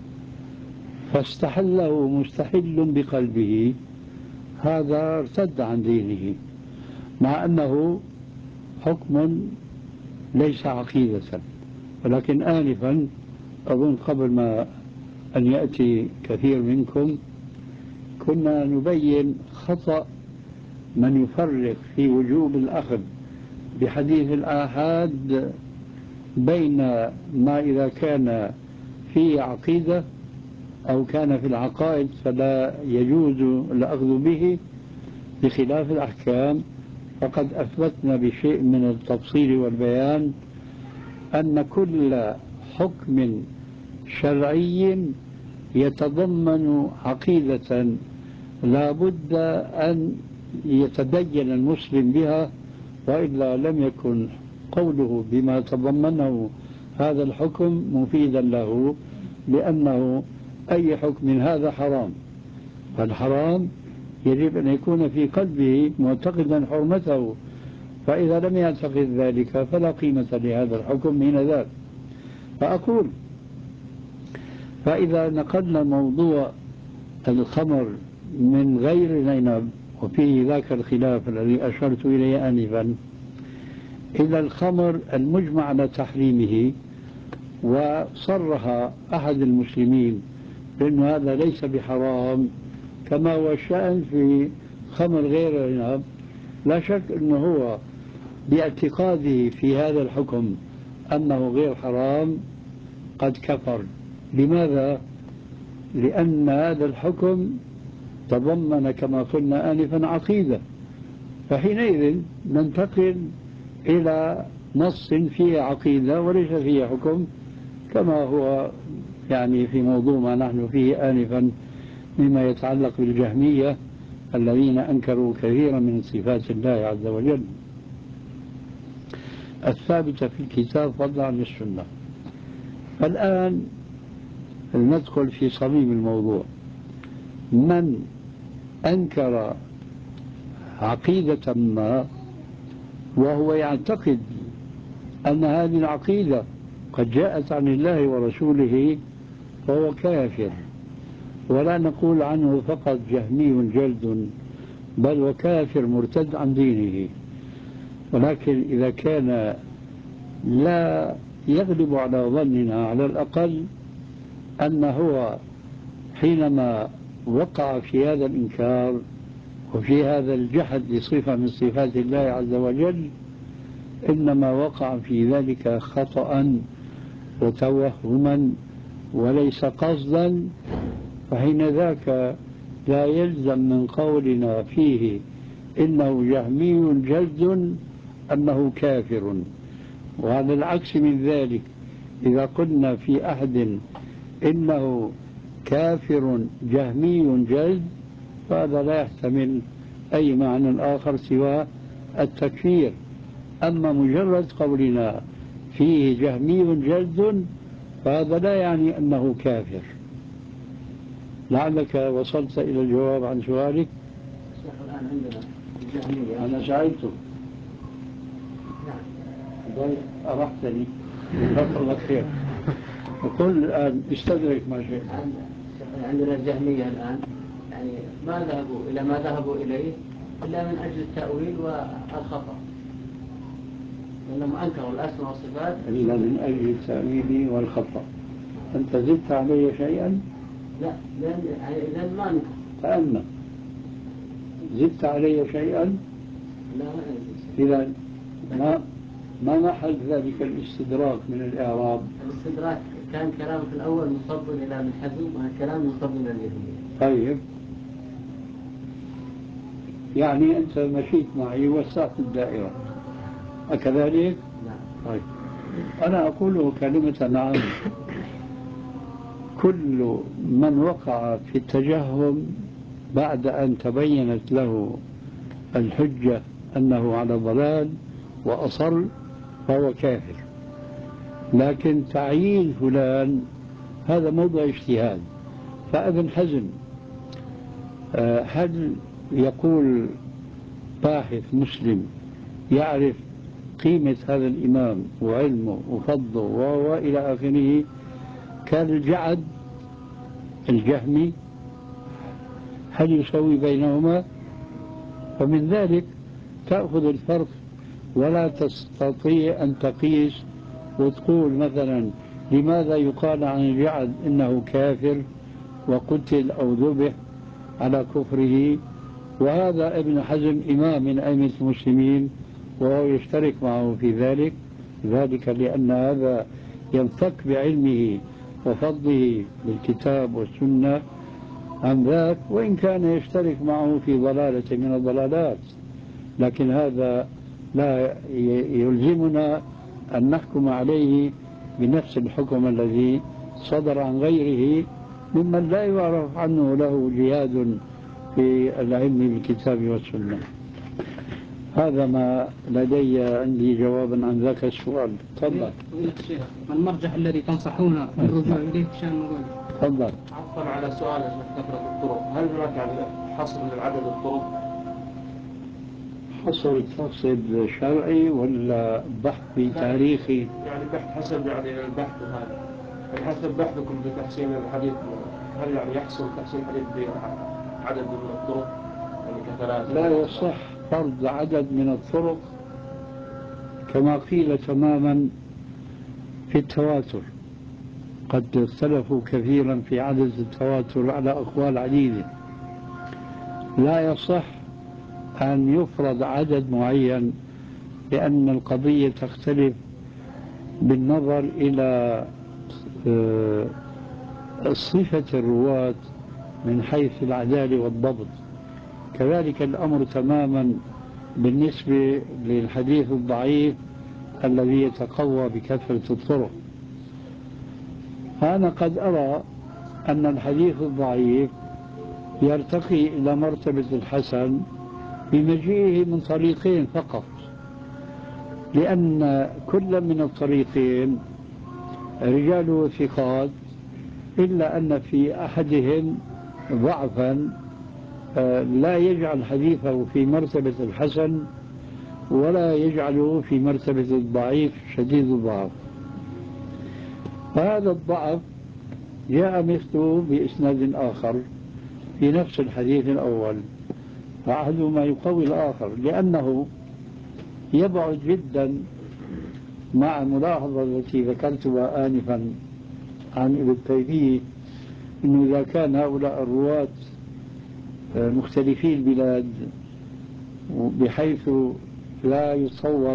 فاستحله مستحل بقلبه، هذا ارتد عن دينه، مع أنه حكم ليس عقيدة. ولكن آنفا أظن قبل ما أن يأتي كثير منكم كنا نبين خطأ من يفرق في وجوب الأخذ بحديث الآحاد بين ما إذا كان في عقيدة أو كان في العقائد فلا يجوز الأخذ به بخلاف الأحكام. فقد أثبتنا بشيء من التفصيل والبيان أن كل حكم شرعي يتضمن عقيدة لا بد أن يتدين المسلم بها، وإلا لم يكن قوله بما تضمنه هذا الحكم مفيدا له، لأنه أي حكم من هذا حرام، فالحرام يجب أن يكون في قلبه معتقدا حرمته، فإذا لم يعتقد ذلك فلا قيمة لهذا الحكم من ذاك. فأقول فإذا نقلنا موضوع الخمر من غير العنب وفيه ذاك الخلاف الذي أشرت إليه آنفا إلى الخمر المجمع على تحريمه، وصرح أحد المسلمين بأن هذا ليس بحرام كما هو الشأن في خمر غير العنب، لا شك أنه هو باعتقاده في هذا الحكم أنه غير حرام قد كفر. لماذا؟ لأن هذا الحكم تضمن كما قلنا آنفا عقيدة، فحينئذ ننتقل إلى نص فيه عقيدة وليس فيه حكم، كما هو يعني في موضوع ما نحن فيه آنفا مما يتعلق بالجهمية الذين أنكروا كثيرا من صفات الله عز وجل الثابتة في الكتاب فضلا عن السنة. الآن ندخل في صميم الموضوع. من أنكر عقيدة ما وهو يعتقد أن هذه العقيدة قد جاءت عن الله ورسوله فهو كافر، ولا نقول عنه فقط جهمي جلد، بل وكافر مرتد عن دينه. ولكن إذا كان لا يغلب على ظننا على الأقل أن هو حينما وقع في هذا الإنكار وفي هذا الجحد لصفة من صفات الله عز وجل إنما وقع في ذلك خطأ وتوهما وليس قصدا، فحين ذاك لا يلزم من قولنا فيه إنه جهمي جلد أنه كافر. وعلى العكس من ذلك إذا قلنا في أحد إنه كافر جهمي جلد فهذا لا يحتمل أي معنى آخر سوى التكفير. أما مجرد قولنا فيه جهمي جلد فهذا لا يعني أنه كافر. لعلك وصلت إلى الجواب عن سؤالك. الشيخ الآن عندنا الجهمية. أنا سعيت. نعم. أرحتني. جزاك الله خير. وقل الآن استدرك ما شئت. عندنا الجهمية الآن يعني ما ذهبوا إلى ما ذهبوا إليه إلا من أجل التأويل والخطأ، لأنهم أنكروا الأسماء والصفات إلا من أجل التأويل والخطأ. أنت زدت علي شيئا؟ لا، لأن لأن ما نكر. ما محل ذلك الاستدراك من الإعراب؟ الاستدراك كان كلامك الأول مصب إلى ابن حزم وكلام مصب إلى الجهمية. طيب، يعني أنت مشيت معي وسعت الدائرة، أكذلك؟ نعم. طيب، أنا أقول كلمة نعم. كل من وقع في التجهم بعد أن تبينت له الحجة أنه على ضلال وأصر فهو كافر، لكن تعيين فلان هذا موضع اجتهاد. فابن حزم هل يقول باحث مسلم يعرف قيمة هذا الإمام وعلمه وفضله وإلى آخره كالجعد الجهمي؟ هل يسوي بينهما؟ فمن ذلك تأخذ الفرق، ولا تستطيع أن تقيس وتقول مثلا لماذا يقال عن الجعد إنه كافر وقتل أو ذبح على كفره، وهذا ابن حزم إمام من أئمة المسلمين وهو يشترك معه في ذلك، ذلك لأن هذا ينفك بعلمه وفضله بالكتاب والسنة عن ذاك، وإن كان يشترك معه في ضلالة من الضلالات، لكن هذا لا يلزمنا أن نحكم عليه بنفس الحكم الذي صدر عن غيره ممن لا يعرف عنه له جهاد في العلم بالكتاب والسنة. هذا ما لدي عندي جوابا عن ذاك السؤال. تفضل. الشيخ، ما المرجع الذي تنصحون بالرجوع إليه شان نقول؟ تفضل. عفوا على سؤال كثرة الطرق، هل هناك يعني حصر لعدد الطرق؟ حصر تقصد شرعي ولا بحثي تاريخي؟ يعني بحث حسب يعني البحث هذا، يعني حسب بحثكم بتحسين الحديث، هل يعني يحصل تحسين الحديث بعدد من الطرق يعني كثلاثة؟ لا يصح فرض عدد من الطرق كما قيل تماما في التواتر. قد اختلفوا كثيرا في عدد التواتر على أقوال عديدة. لا يصح أن يفرض عدد معين، لأن القضية تختلف بالنظر إلى صفة الرواة من حيث العدالة والضبط. كذلك الأمر تماما بالنسبة للحديث الضعيف الذي يتقوى بكثرة الطرق. أنا قد أرى أن الحديث الضعيف يرتقي إلى مرتبة الحسن بمجيئه من طريقين فقط، لأن كل من الطريقين رجاله ثقات، إلا أن في أحدهم ضعفا لا يجعل حديثه في مرتبة الحسن ولا يجعله في مرتبة الضعيف شديد الضعف. فهذا الضعف جاء مثله بإسناد آخر في نفس الحديث الأول، فأحدهما يقوي الآخر، لأنه يبعد جدا مع الملاحظة التي ذكرتها آنفا عن ابن تيمية، أنه إذا كان هؤلاء الرواة مختلفي البلاد بحيث لا يتصور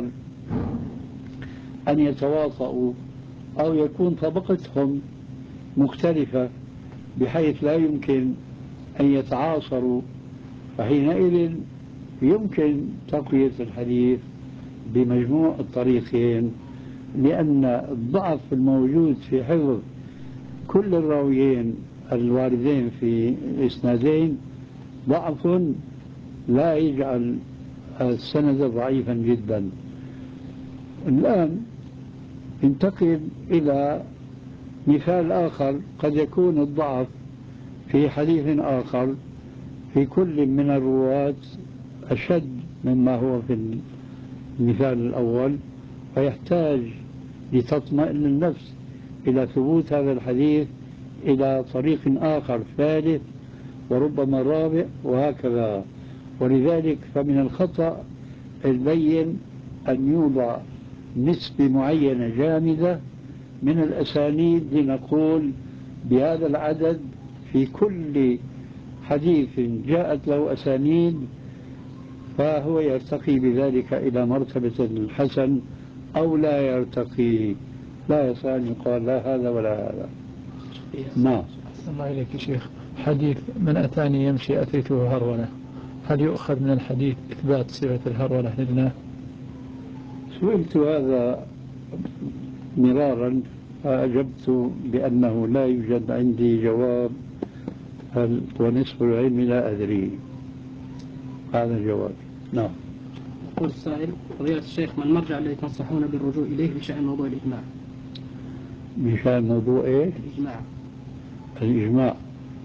أن يتواطؤوا، أو يكون طبقتهم مختلفة بحيث لا يمكن أن يتعاصروا، فحينئذ يمكن تقوية الحديث بمجموع الطريقين، لأن الضعف الموجود في حفظ كل الراويين الواردين في الإسنادين ضعف لا يجعل السند ضعيفا جدا. الآن انتقل إلى مثال آخر، قد يكون الضعف في حديث آخر في كل من الرواة أشد مما هو في المثال الأول، فيحتاج لتطمئن النفس إلى ثبوت هذا الحديث إلى طريق آخر ثالث وربما رابع وهكذا. ولذلك فمن الخطأ البين أن يوضع نسبة معينة جامدة من الأسانيد لنقول بهذا العدد في كل حديث جاءت له أسانيد، فهو يرتقي بذلك إلى مرتبة الحسن أو لا يرتقي، لا يصح أن يقال لا هذا ولا هذا. نعم. أحسن الله إليك يا شيخ. حديث من أتاني يمشي أتيته هرولة، هل يؤخذ من الحديث إثبات صفة الهرولة لله؟ سئلت هذا مرارا فأجبت بأنه لا يوجد عندي جواب، هل ونصف العلم لا أدري. هذا الجواب. نعم. يقول السائل: فضيلة الشيخ، ما المرجع الذي تنصحون بالرجوع إليه بشأن موضوع الإجماع؟ بشأن موضوع إيه؟ الإجماع. الإجماع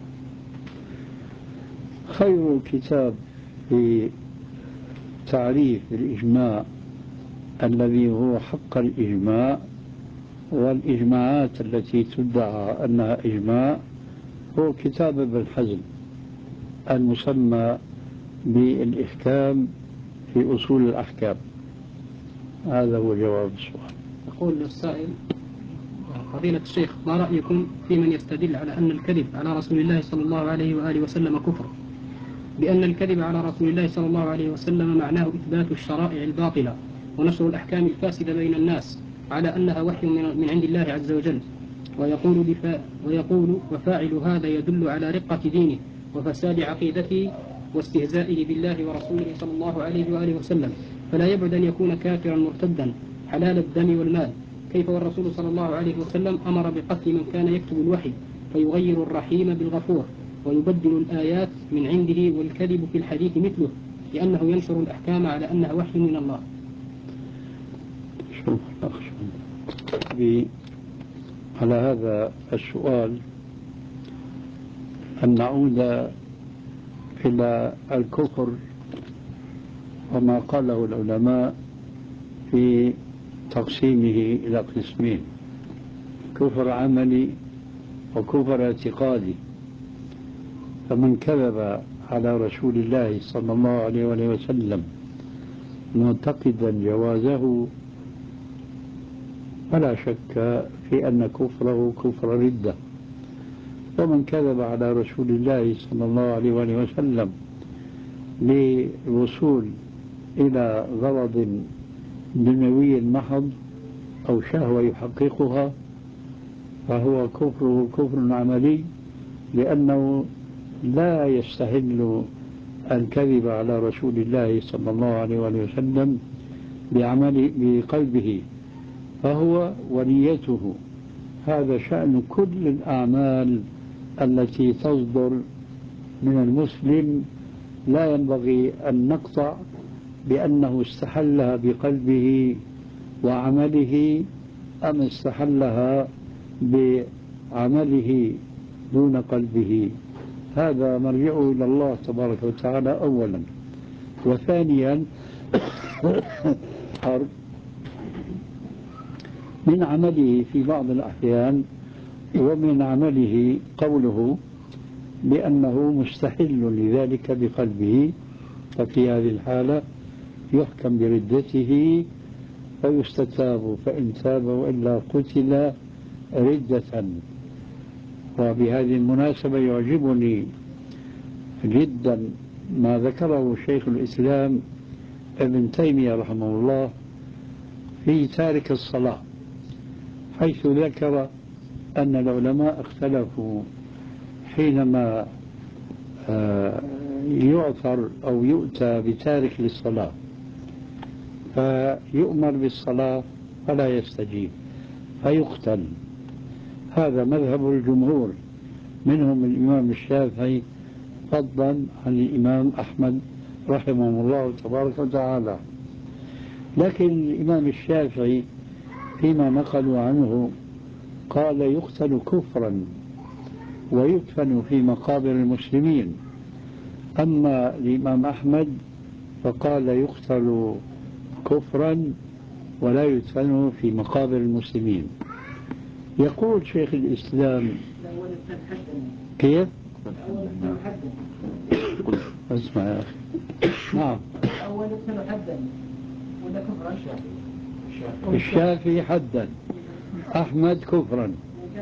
خير كتاب في تعريف الإجماع الذي هو حق الإجماع والإجماعات التي تدعى أنها إجماع هو كتاب ابن حزم المسمى بالإحكام في أصول الأحكام. هذا هو جواب السؤال. يقول السائل: فضيلة الشيخ، ما رأيكم في من يستدل على أن الكذب على رسول الله صلى الله عليه وآله وسلم كفر، بأن الكذب على رسول الله صلى الله عليه وسلم معناه إثبات الشرائع الباطلة ونشر الأحكام الفاسدة بين الناس على أنها وحي من عند الله عز وجل، ويقول, بفا ويقول وفاعل هذا يدل على رقة دينه وفساد عقيدته واستهزائه بالله ورسوله صلى الله عليه وآله وسلم، فلا يبعد أن يكون كافرا مرتدا حلال الدم والمال. كيف والرسول صلى الله عليه وسلم أمر بقتل من كان يكتب الوحي فيغير الرحيم بالغفور ويبدل الآيات من عنده، والكذب في الحديث مثله لأنه ينشر الأحكام على أنها وحي من الله. شوف على هذا السؤال أن نعود إلى الكفر وما قاله العلماء في تقسيمه إلى قسمين: كفر عملي وكفر اعتقادي. فمن كذب على رسول الله صلى الله عليه وسلم معتقدا جوازه فلا شك في أن كفره كفر ردة. ومن كذب على رسول الله صلى الله عليه وسلم للوصول إلى غرض دنيوي محض أو شهوة يحققها فهو كفره كفر عملي، لأنه لا يستهل الكذب على رسول الله صلى الله عليه وسلم بعمل بقلبه، فهو ونيته. هذا شأن كل الأعمال التي تصدر من المسلم، لا ينبغي أن نقطع بأنه استحلها بقلبه وعمله أم استحلها بعمله دون قلبه. هذا مرجعه إلى الله تبارك وتعالى أولا. وثانيا من عمله في بعض الأحيان ومن عمله قوله بأنه مستحل لذلك بقلبه، ففي هذه الحالة يحكم بردته ويستتاب، فإن تاب وإلا قتل ردة. وبهذه المناسبة يعجبني جدا ما ذكره شيخ الإسلام ابن تيمية رحمه الله في تارك الصلاة، حيث ذكر أن العلماء اختلفوا حينما يعثر أو يؤتى بتارك للصلاة فيؤمر بالصلاة فلا يستجيب فيقتل. هذا مذهب الجمهور، منهم الإمام الشافعي فضلا عن الإمام أحمد رحمه الله تبارك وتعالى. لكن الإمام الشافعي فيما نقلوا عنه قال يقتل كفرا ويدفن في مقابر المسلمين. أما الإمام أحمد فقال يقتل كفرا ولا يدفن في مقابر المسلمين. يقول شيخ الإسلام كيف؟ اسمع يا أخي. نعم. أول يقتل حدا ولا كفرا؟ الشافعي حدا، أحمد كفرا.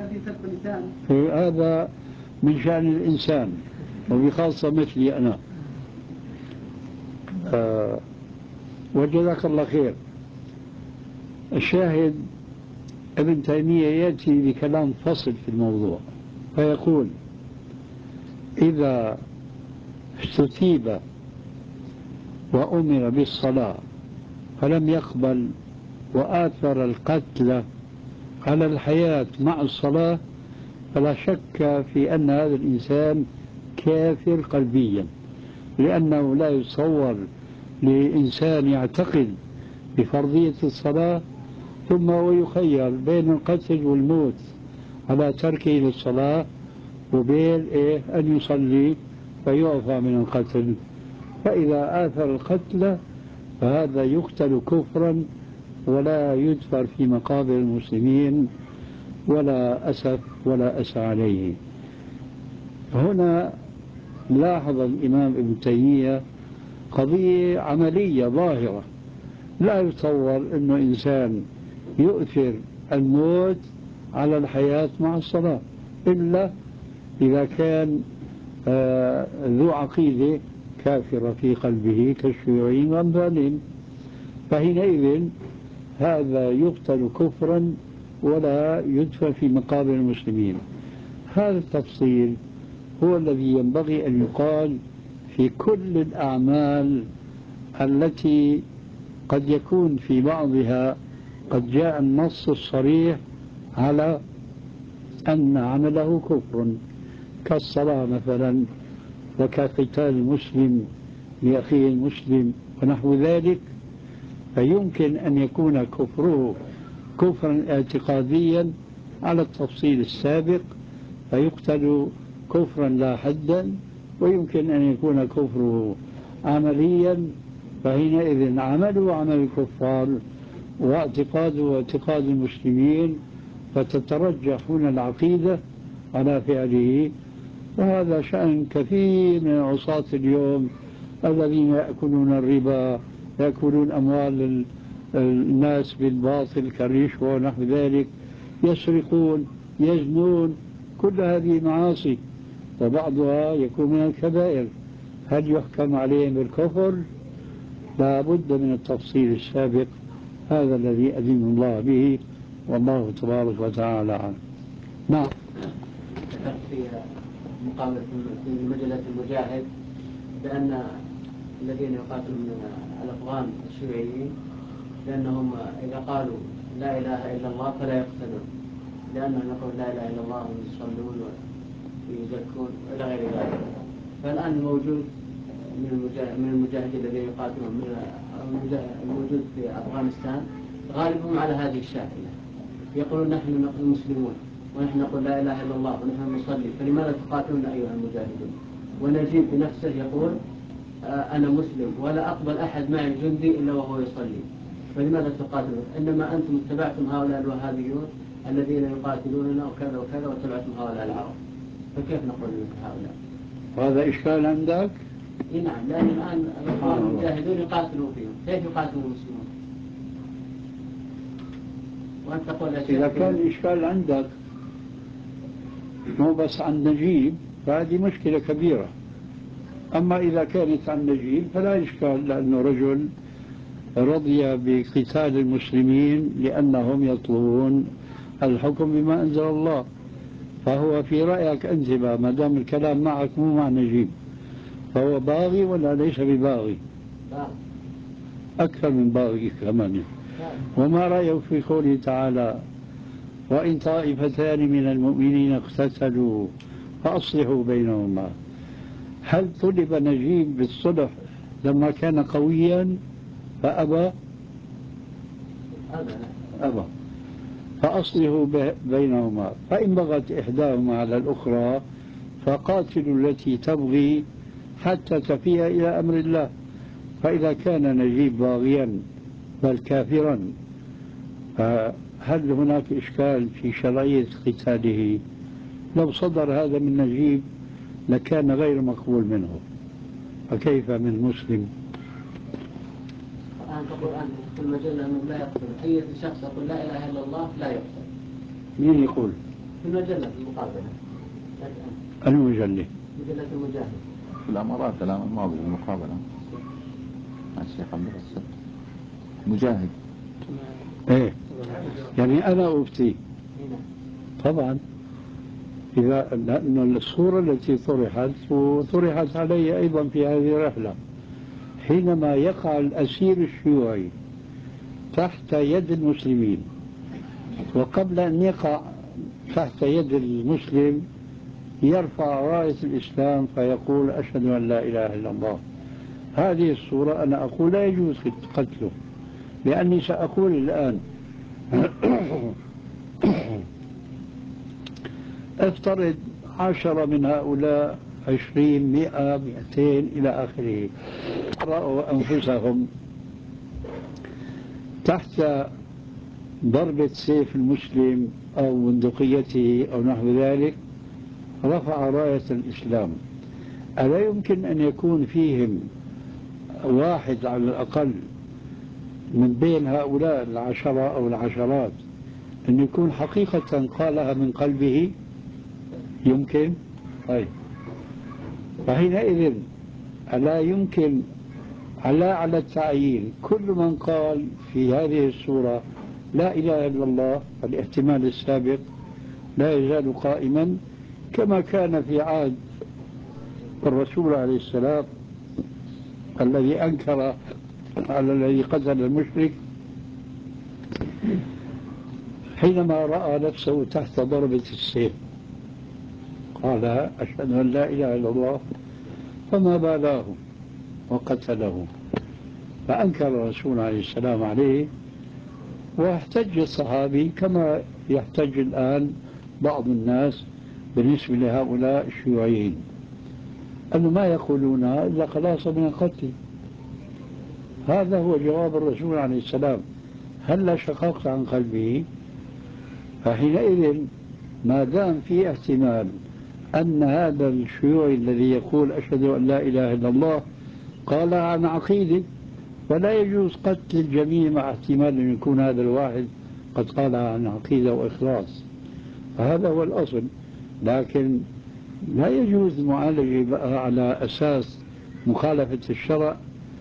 هذا من شأن الإنسان وبخاصة مثلي أنا. آه وجزاك الله خير. الشاهد ابن تيمية يأتي بكلام فصل في الموضوع فيقول إذا استتيب وأمر بالصلاة فلم يقبل وآثر القتل على الحياة مع الصلاة فلا شك في أن هذا الإنسان كافر قلبيا، لأنه لا يتصور لإنسان يعتقد بفرضية الصلاة ثم هو يخير بين القتل والموت على تركه للصلاة وبين إيه أن يصلي فيعفى من القتل. فإذا آثر القتل فهذا يقتل كفرا ولا يدفر في مقابر المسلمين ولا أسف ولا أسى عليه. هنا لاحظ الإمام ابن تيمية قضية عملية ظاهرة، لا يتصور أنه إنسان يؤثر الموت على الحياة مع الصلاة إلا إذا كان آه ذو عقيدة كافرة في قلبه كالشيوعيين وأمثالهم، فحينئذ هذا يقتل كفرا ولا يدفن في مقابر المسلمين. هذا التفصيل هو الذي ينبغي أن يقال في كل الأعمال التي قد يكون في بعضها قد جاء النص الصريح على أن عمله كفر، كالصلاة مثلا وكقتال المسلم لأخيه المسلم ونحو ذلك، فيمكن أن يكون كفره كفرا اعتقاديا على التفصيل السابق فيقتل كفرا لا حدا، ويمكن أن يكون كفره عمليا فحينئذ عمله عمل الكفار واعتقاده اعتقاد المسلمين، فتترجح هنا العقيدة على فعله. وهذا شأن كثير من عصاة اليوم الذين يأكلون الربا، يأكلون أموال الناس بالباطل كالرشوة ونحو ذلك، يسرقون، يزنون، كل هذه معاصي وبعضها يكون من الكبائر. هل يحكم عليهم بالكفر؟ لا بد من التفصيل السابق، هذا الذي أذن الله به والله تبارك وتعالى عنه. نعم. في مقابل في مجلة المجاهد بأن الذين يقاتلون الأفغان الشيوعيين لأنهم إذا قالوا لا إله إلا الله فلا يقتلون، لأنهم يقولون لا إله إلا الله ويصلون ويزكون إلى غير ذلك. فالآن الموجود من المجاهدين الذين يقاتلون من الموجود في أفغانستان غالبهم على هذه الشاكلة، يقولون نحن مسلمون ونحن نقول لا إله إلا الله ونحن نصلي، فلماذا تقاتلون أيها المجاهدون؟ ونجيب بنفسه يقول أنا مسلم ولا أقبل أحد معي جندي إلا وهو يصلي، فلماذا تقاتلون؟ إنما أنتم اتبعتم هؤلاء الوهابيون الذين يقاتلوننا وكذا وكذا واتبعتم هؤلاء العرب، فكيف نقول هؤلاء؟ هذا إشكال عندك؟ نعم، لأن الآن المجاهدون يقاتلون فيهم، كيف يقاتلون المسلمون؟ وأنت تقول إذا كان الإشكال عندك مو بس عن نجيب فهذه مشكلة كبيرة، أما إذا كانت عن نجيب فلا إشكال، لأنه رجل رضي بقتال المسلمين لأنهم يطلبون الحكم بما أنزل الله، فهو في رأيك أنت ما دام الكلام معك مو مع نجيب، فهو باغي ولا ليس بباغي؟ أكثر من باغي كمان. وما رأيك في قوله تعالى وإن طائفتان من المؤمنين اقتتلوا فأصلحوا بينهما؟ هل طلب نجيب بالصلح لما كان قويا فأبى؟ أبى. فأصلحوا بينهما، فإن بغت إحداهما على الأخرى فقاتلوا التي تبغي حتى تفيء إلى أمر الله. فإذا كان نجيب باغيا بل كافرا فهل هناك إشكال في شرعية قتاله؟ لو صدر هذا من نجيب لكان غير مقبول منه، فكيف من مسلم؟ الآن تقول أنت في المجلة أنه لا يقتل أي شخص يقول لا إله إلا الله لا يقتل. مين يقول؟ في المجلة في المقابلة. المجلة مجلة المجاهد في الأمارات الآن الماضي المقابلة الشيخ عبد الرزاق مجاهد. ايه يعني أنا أفتي طبعا إذا لأن الصورة التي طرحت وطرحت علي أيضا في هذه الرحلة حينما يقع الأسير الشيوعي تحت يد المسلمين، وقبل أن يقع تحت يد المسلم يرفع راية الإسلام فيقول أشهد أن لا إله إلا الله. هذه الصورة أنا أقول لا يجوز قتله، لأني سأقول الآن افترض عشرة من هؤلاء، عشرين، مئة، مئتين إلى آخره، رأوا أنفسهم تحت ضربة سيف المسلم أو بندقيته أو نحو ذلك، رفع راية الإسلام. ألا يمكن أن يكون فيهم واحد على الأقل من بين هؤلاء العشرة أو العشرات أن يكون حقيقة قالها من قلبه؟ يمكن؟ طيب فحينئذ ألا يمكن ألا على التعيين كل من قال في هذه السورة لا إله إلا الله، فالاحتمال السابق لا يزال قائما كما كان في عهد الرسول عليه السلام الذي أنكر على الذي قتل المشرك حينما رأى نفسه تحت ضربة السيف قال أشهد أن لا إله إلا الله، فما بالاه وقتله. فأنكر الرسول عليه السلام عليه، واحتج الصحابي كما يحتج الآن بعض الناس بالنسبة لهؤلاء الشيوعيين أنه ما يقولون إلا خلاص من القتل. هذا هو جواب الرسول عليه السلام: هل شققت عن قلبه؟ فحينئذ ما دام في احتمال أن هذا الشيوعي الذي يقول أشهد أن لا إله إلا الله قال عن عقيدة، فلا يجوز قتل الجميع مع احتمال أن يكون هذا الواحد قد قال عن عقيدة وإخلاص. فهذا هو الأصل، لكن لا يجوز معالجة على أساس مخالفة الشرع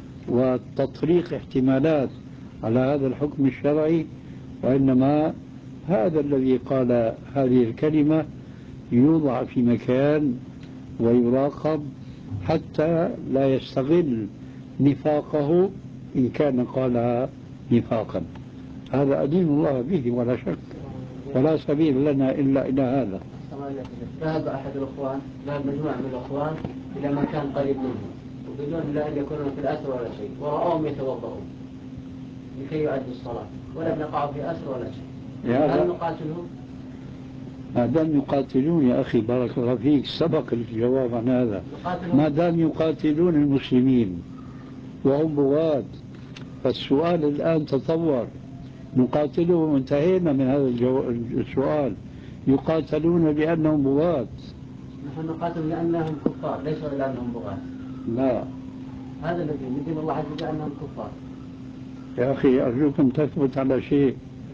وتطريق احتمالات على هذا الحكم الشرعي، وإنما هذا الذي قال هذه الكلمة يوضع في مكان ويراقب حتى لا يستغل نفاقه إن كان قالها نفاقا. هذا أدين الله به ولا شك، ولا سبيل لنا إلا إلى هذا. ذهب أحد الأخوان، ذهب مجموعة من الأخوان إلى مكان قريب منهم وبدون لا أن يكونوا في الأسر ولا شيء، ورأوهم يتوضؤون لكي يؤدوا الصلاة ولم يقعوا في أسر ولا شيء. هل نقاتلهم؟ ما دام يقاتلون يا أخي بارك الله فيك سبق الجواب عن هذا. ما دام يقاتلون المسلمين وهم بغاة، فالسؤال الآن تطور. نقاتلهم، انتهينا من هذا السؤال. يقاتلون لأنهم بغاة. نحن نقاتل لأنهم كفار ليس لأنهم بغاة. لا، هذا الذي يدين الله عز وجل أنهم كفار. يا أخي أرجوكم تثبت على شيء.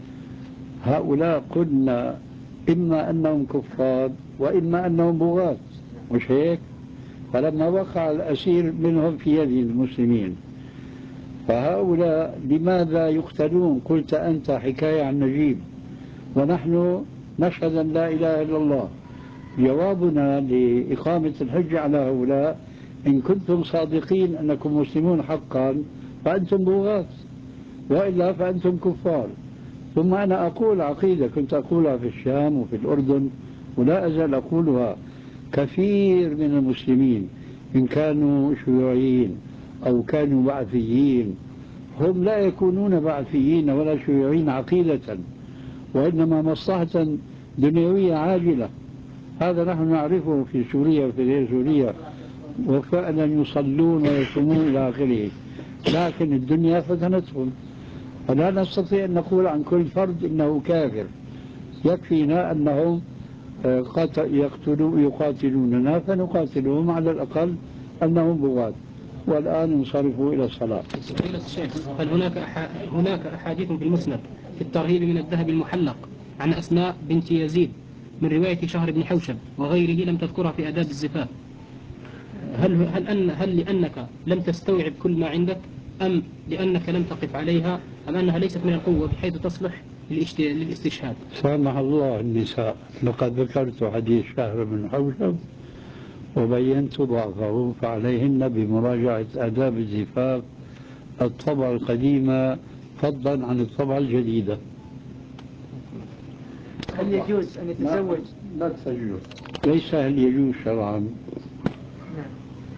هؤلاء قلنا إما أنهم كفار وإما أنهم بغاة، مش هيك؟ فلما وقع الأسير منهم في يد المسلمين، فهؤلاء لماذا يقتلون؟ قلت أنت حكاية عن نجيب ونحن نشهد أن لا إله إلا الله. جوابنا لإقامة الحجة على هؤلاء: إن كنتم صادقين أنكم مسلمون حقا فأنتم بغاة، وإلا فأنتم كفار. ثم أنا أقول عقيدة كنت أقولها في الشام وفي الأردن ولا أزال أقولها: كثير من المسلمين إن كانوا شيوعيين أو كانوا بعثيين هم لا يكونون بعثيين ولا شيوعيين عقيدة، وإنما مصلحة دنيوية عاجلة. هذا نحن نعرفه في سوريا وفي غير سوريا، وفعلا يصلون ويصومون إلى آخره، لكن الدنيا فتنتهم. فلا نستطيع أن نقول عن كل فرد إنه كافر، يكفينا أنهم يقتلوا يقاتلوننا فنقاتلهم على الأقل أنهم بغاة. والآن انصرفوا إلى الصلاة. فضيلة الشيخ، هل هناك أح... هناك أحاديث في المسند في الترهيب من الذهب المحلق عن أسماء بنت يزيد من رواية شهر بن حوشب وغيره لم تذكرها في آداب الزفاف؟ هل هل أن هل لأنك لم تستوعب كل ما عندك، أم لأنك لم تقف عليها، أم أنها ليست من القوة بحيث تصلح للاستشهاد. سامح الله النساء، لقد ذكرت حديث شهر بن حوشب وبينت ضعفه، فعليهن بمراجعة آداب الزفاف الطبعة القديمة فضلا عن الطبعة الجديدة. هل يجوز أن يتزوج؟ لا, لا تجوز، ليس هل يجوز شرعا. نعم.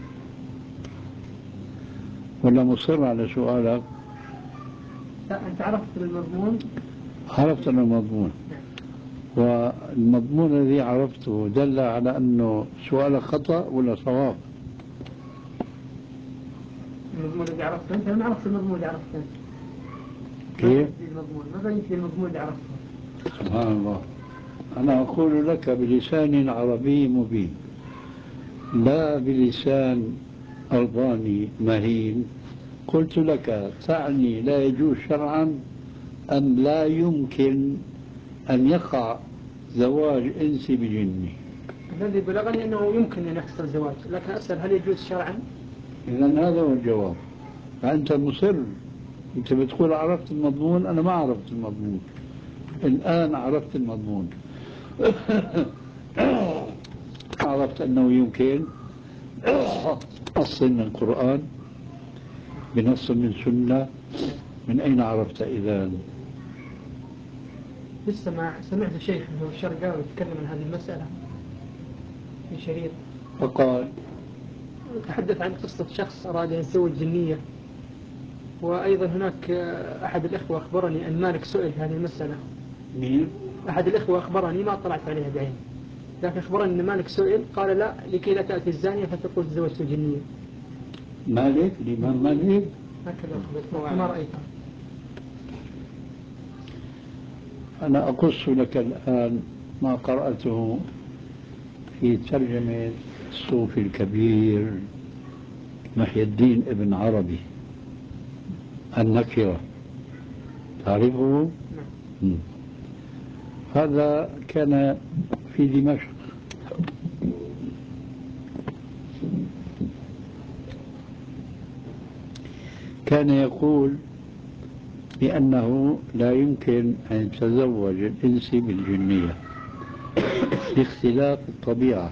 ولا مصر على سؤالك؟ لا، أنت عرفت المضمون؟ عرفت المضمون. نعم. والمضمون الذي عرفته دل على أنه سؤالك خطأ ولا صواب؟ المضمون الذي عرفته أنت، أنا عرفت المضمون اللي عرفته أنت. كيف؟ المضمون ما بينت المضمون اللي عرفته. سبحان الله. أنا أقول لك بلسان عربي مبين، لا بلسان ألباني مهين. قلت لك تعني لا يجوز شرعا أم لا يمكن أن يقع زواج إنسي بجني؟ الذي بلغني أنه يمكن أن يحصل الزواج، لكن أسأل هل يجوز شرعا؟ إذن هذا هو الجواب. فأنت مصر، أنت بتقول عرفت المضمون، أنا ما عرفت المضمون. الآن عرفت المضمون. عرفت أنه يمكن نص من القرآن بنص من سنة. من أين عرفت إذا؟ لسه ما سمعت شيخ انه الشرقاوي يتكلم عن هذه المسألة في شريط، فقال تحدث عن قصة شخص أراد أن يتزوج جنية. وأيضا هناك أحد الإخوة أخبرني أن مالك سئل في هذه المسألة. مين؟ أحد الإخوة أخبرني، ما طلعت عليها بعين، لكن أخبرني أن مالك سئل قال لا، لكي لا تأتي الزانية فتقول تزوجت جنية. مالك؟ الإمام مالك؟ هكذا أخبرت ما رأيتها. أنا أقص لك الآن ما قرأته في ترجمة الصوفي الكبير محي الدين ابن عربي النكرة، تعرفه؟ نعم. هذا كان في دمشق، كان يقول بأنه لا يمكن أن يتزوج الإنسي بالجنية لاختلاف الطبيعة.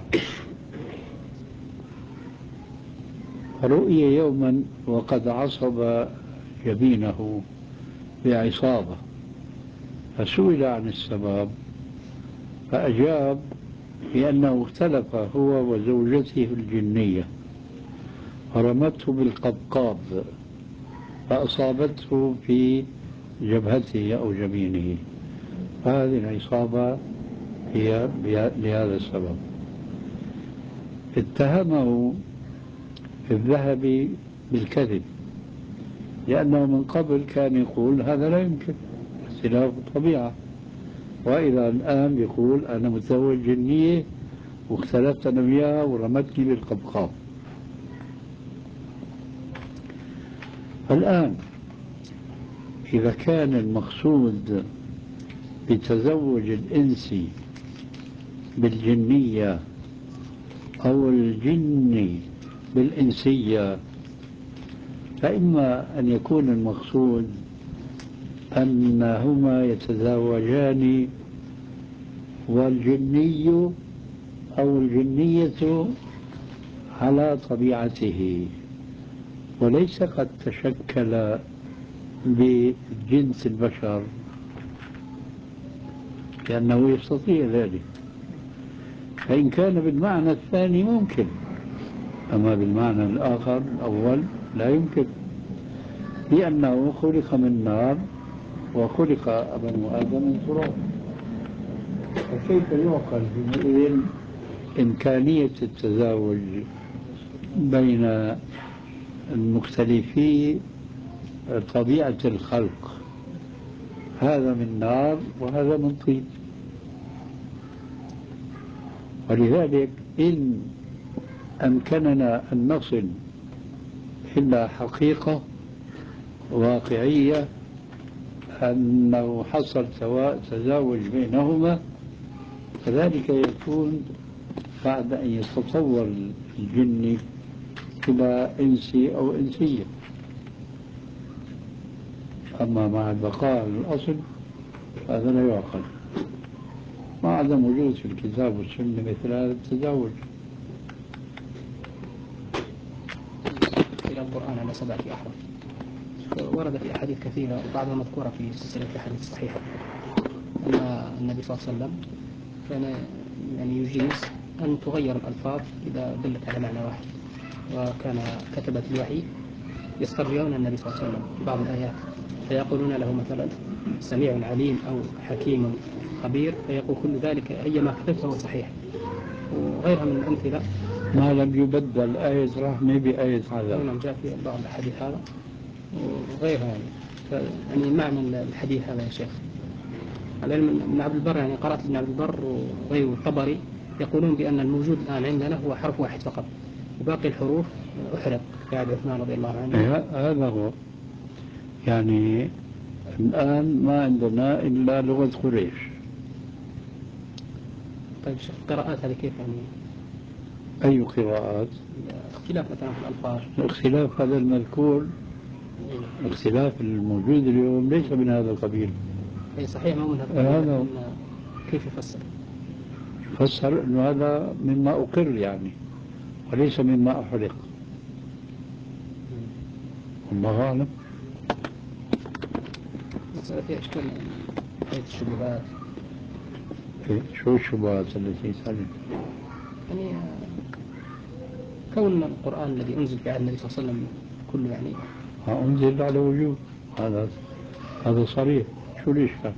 فرؤي يوما وقد عصب جبينه بعصابة، فسئل عن السبب فأجاب بأنه اختلف هو وزوجته الجنية فرمته بالقبقاب فأصابته في جبهته أو جبينه، هذه العصابة هي لهذا السبب. اتهمه الذهبي بالكذب، لأنه من قبل كان يقول هذا لا يمكن، اختلاف الطبيعة، وإذا الآن يقول أنا متزوج جنية واختلفت أنا وياها ورمتني بالقبقاب. الآن إذا كان المقصود بتزوج الإنسي بالجنية أو الجن بالإنسية، فإما أن يكون المقصود أنهما يتزوجان والجني أو الجنية على طبيعته وليس قد تشكل بجنس البشر، لأنه يستطيع ذلك. فإن كان بالمعنى الثاني ممكن، أما بالمعنى الآخر الأول لا يمكن، لأنه خلق من نار وخلق ابن آدم من تراب. فكيف يعقل حينئذ إمكانية التزاوج بين المختلفي طبيعة الخلق، هذا من نار وهذا من طين؟ ولذلك إن أمكننا أن نصل إلى حقيقة واقعية أنه حصل تزاوج بينهما، فذلك يكون بعد أن يتطور الجن إلى إنسي أو إنسية. أما مع البقاء على الأصل هذا لا يعقل. وعدم وجود في الكتاب والسنة مثل هذا التزاوج. إلى القرآن على سبعة أحرف، ورد في أحاديث كثيرة وبعضها مذكورة في سلسلة الأحاديث الصحيحة أن النبي صلى الله عليه وسلم كان يعني يجيز أن تغير الألفاظ إذا دلت على معنى واحد، وكان كتبة الوحي يسترجعون النبي صلى الله عليه وسلم في بعض الآيات فيقولون له مثلا سميع عليم أو حكيم خبير، فيقول كل ذلك أيما كتبت فهو صحيح. وغيرها من الأمثلة ما لم يبدل آية رحمة بآية عذاب. نعم جاء في بعض الحديث هذا وغيرها يعني. يعني معنى الحديث هذا يا شيخ على علم ابن عبد البر، يعني قرأت ابن عبد البر وغيره الطبري يقولون بأن الموجود الآن عندنا هو حرف واحد فقط وباقي الحروف أحرق في عهد عثمان رضي الله عنه. هذا هو يعني الآن ما عندنا إلا لغة قريش. طيب شيخ القراءات هذه كيف يعني؟ أي قراءات؟ اختلاف مثلا في الألفاظ. الاختلاف هذا المذكور، الاختلاف الموجود اليوم ليس من هذا القبيل. أي صحيح ما هو من هذا القبيل. كيف يفسر؟ يفسر أنه هذا مما أقر يعني وليس مما أحرق. الله أعلم. مسألة فيها إشكال حيث الشبهات. إيه؟ شو الشبهات التي سألت؟ يعني كون القرآن الذي أنزل في عهد النبي صلى الله عليه وسلم كله يعني أنزل على وجوه، هذا هذا صريح. شو الإشكال؟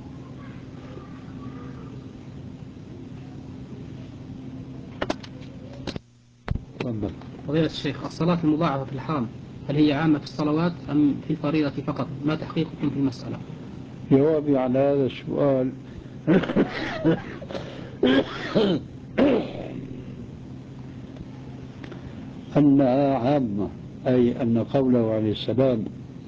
تفضل. فضيلة الشيخ، الصلاة المضاعفة في الحرم هل هي عامة في الصلوات أم في الفريضة فقط؟ ما تحقيقكم في المسألة؟ جوابي على هذا السؤال أنها عامة، أي أن قوله عليه السلام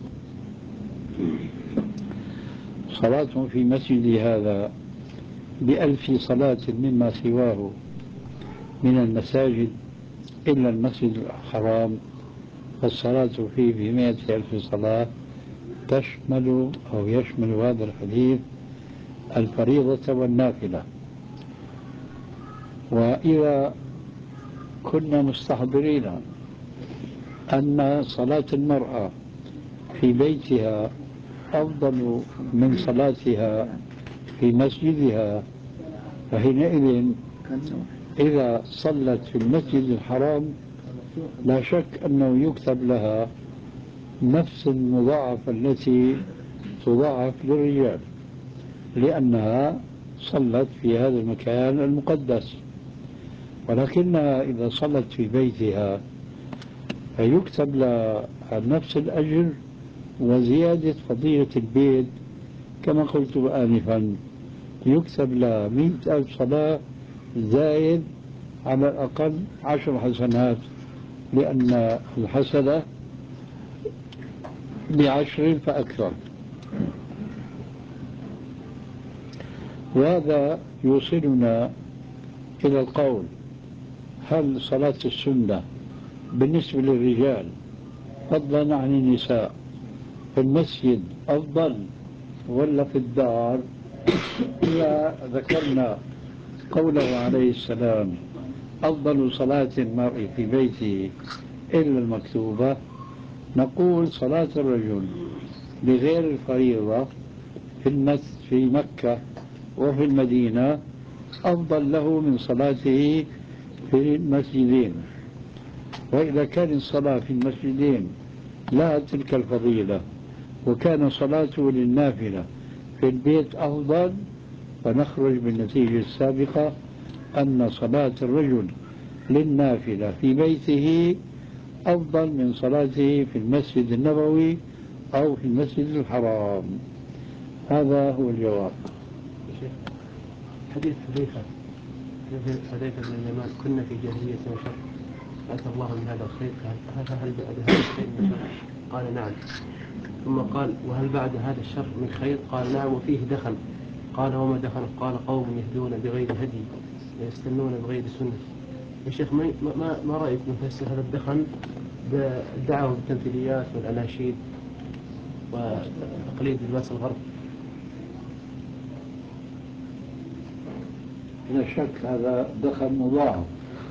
صلاة في مسجد هذا بألف صلاة مما سواه من المساجد إلا المسجد الحرام، فالصلاة فيه بمئة ألف صلاة تشمل أو يشمل هذا الحديث الفريضة والنافلة. وإذا كنا مستحضرين أن صلاة المرأة في بيتها أفضل من صلاتها في مسجدها، فحينئذ إذا صلت في المسجد الحرام لا شك أنه يكتب لها نفس المضاعفة التي تضاعف للرجال، لأنها صلت في هذا المكان المقدس. ولكنها إذا صلت في بيتها فيكتب لها نفس الأجر وزيادة فضيلة البيت، كما قلت آنفا يكتب لها مئة ألف صلاة زائد على الأقل عشر حسنات، لأن الحسنة بعشر فأكثر. وهذا يوصلنا إلى القول: هل صلاة السنة بالنسبة للرجال فضلا عن النساء في المسجد أفضل ولا في الدار؟ إذا ذكرنا قوله عليه السلام أفضل صلاة المرء في بيته إلا المكتوبة، نقول صلاة الرجل بغير الفريضة في المس في مكة وفي المدينة أفضل له من صلاته في المسجدين. وإذا كان الصلاة في المسجدين لها تلك الفضيلة وكان صلاته للنافلة في البيت أفضل، فنخرج بالنتيجة السابقة أن صلاة الرجل للنافلة في بيته أفضل من صلاته في المسجد النبوي أو في المسجد الحرام. هذا هو الجواب. حديث حذيفة حذيفة بن اليمان كنا في جاهلية وشر أتى الله من هذا الخير، هل بعد هذا الخير من شر؟ قال نعم. ثم قال وهل بعد هذا الشر من خير؟ قال نعم وفيه دخل. قال وما دخل؟ قال قوم يهدون بغير هدي ويستنون بغير سنة. يا شيخ ما ما ما رأيك نفسر هذا الدخل بالدعوة بالتمثيليات والأناشيد وتقليد لباس الغرب؟ لا شك هذا دخل مضاعف،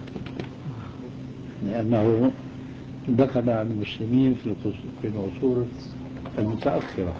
لأنه دخل على المسلمين في العصور المتأخرة،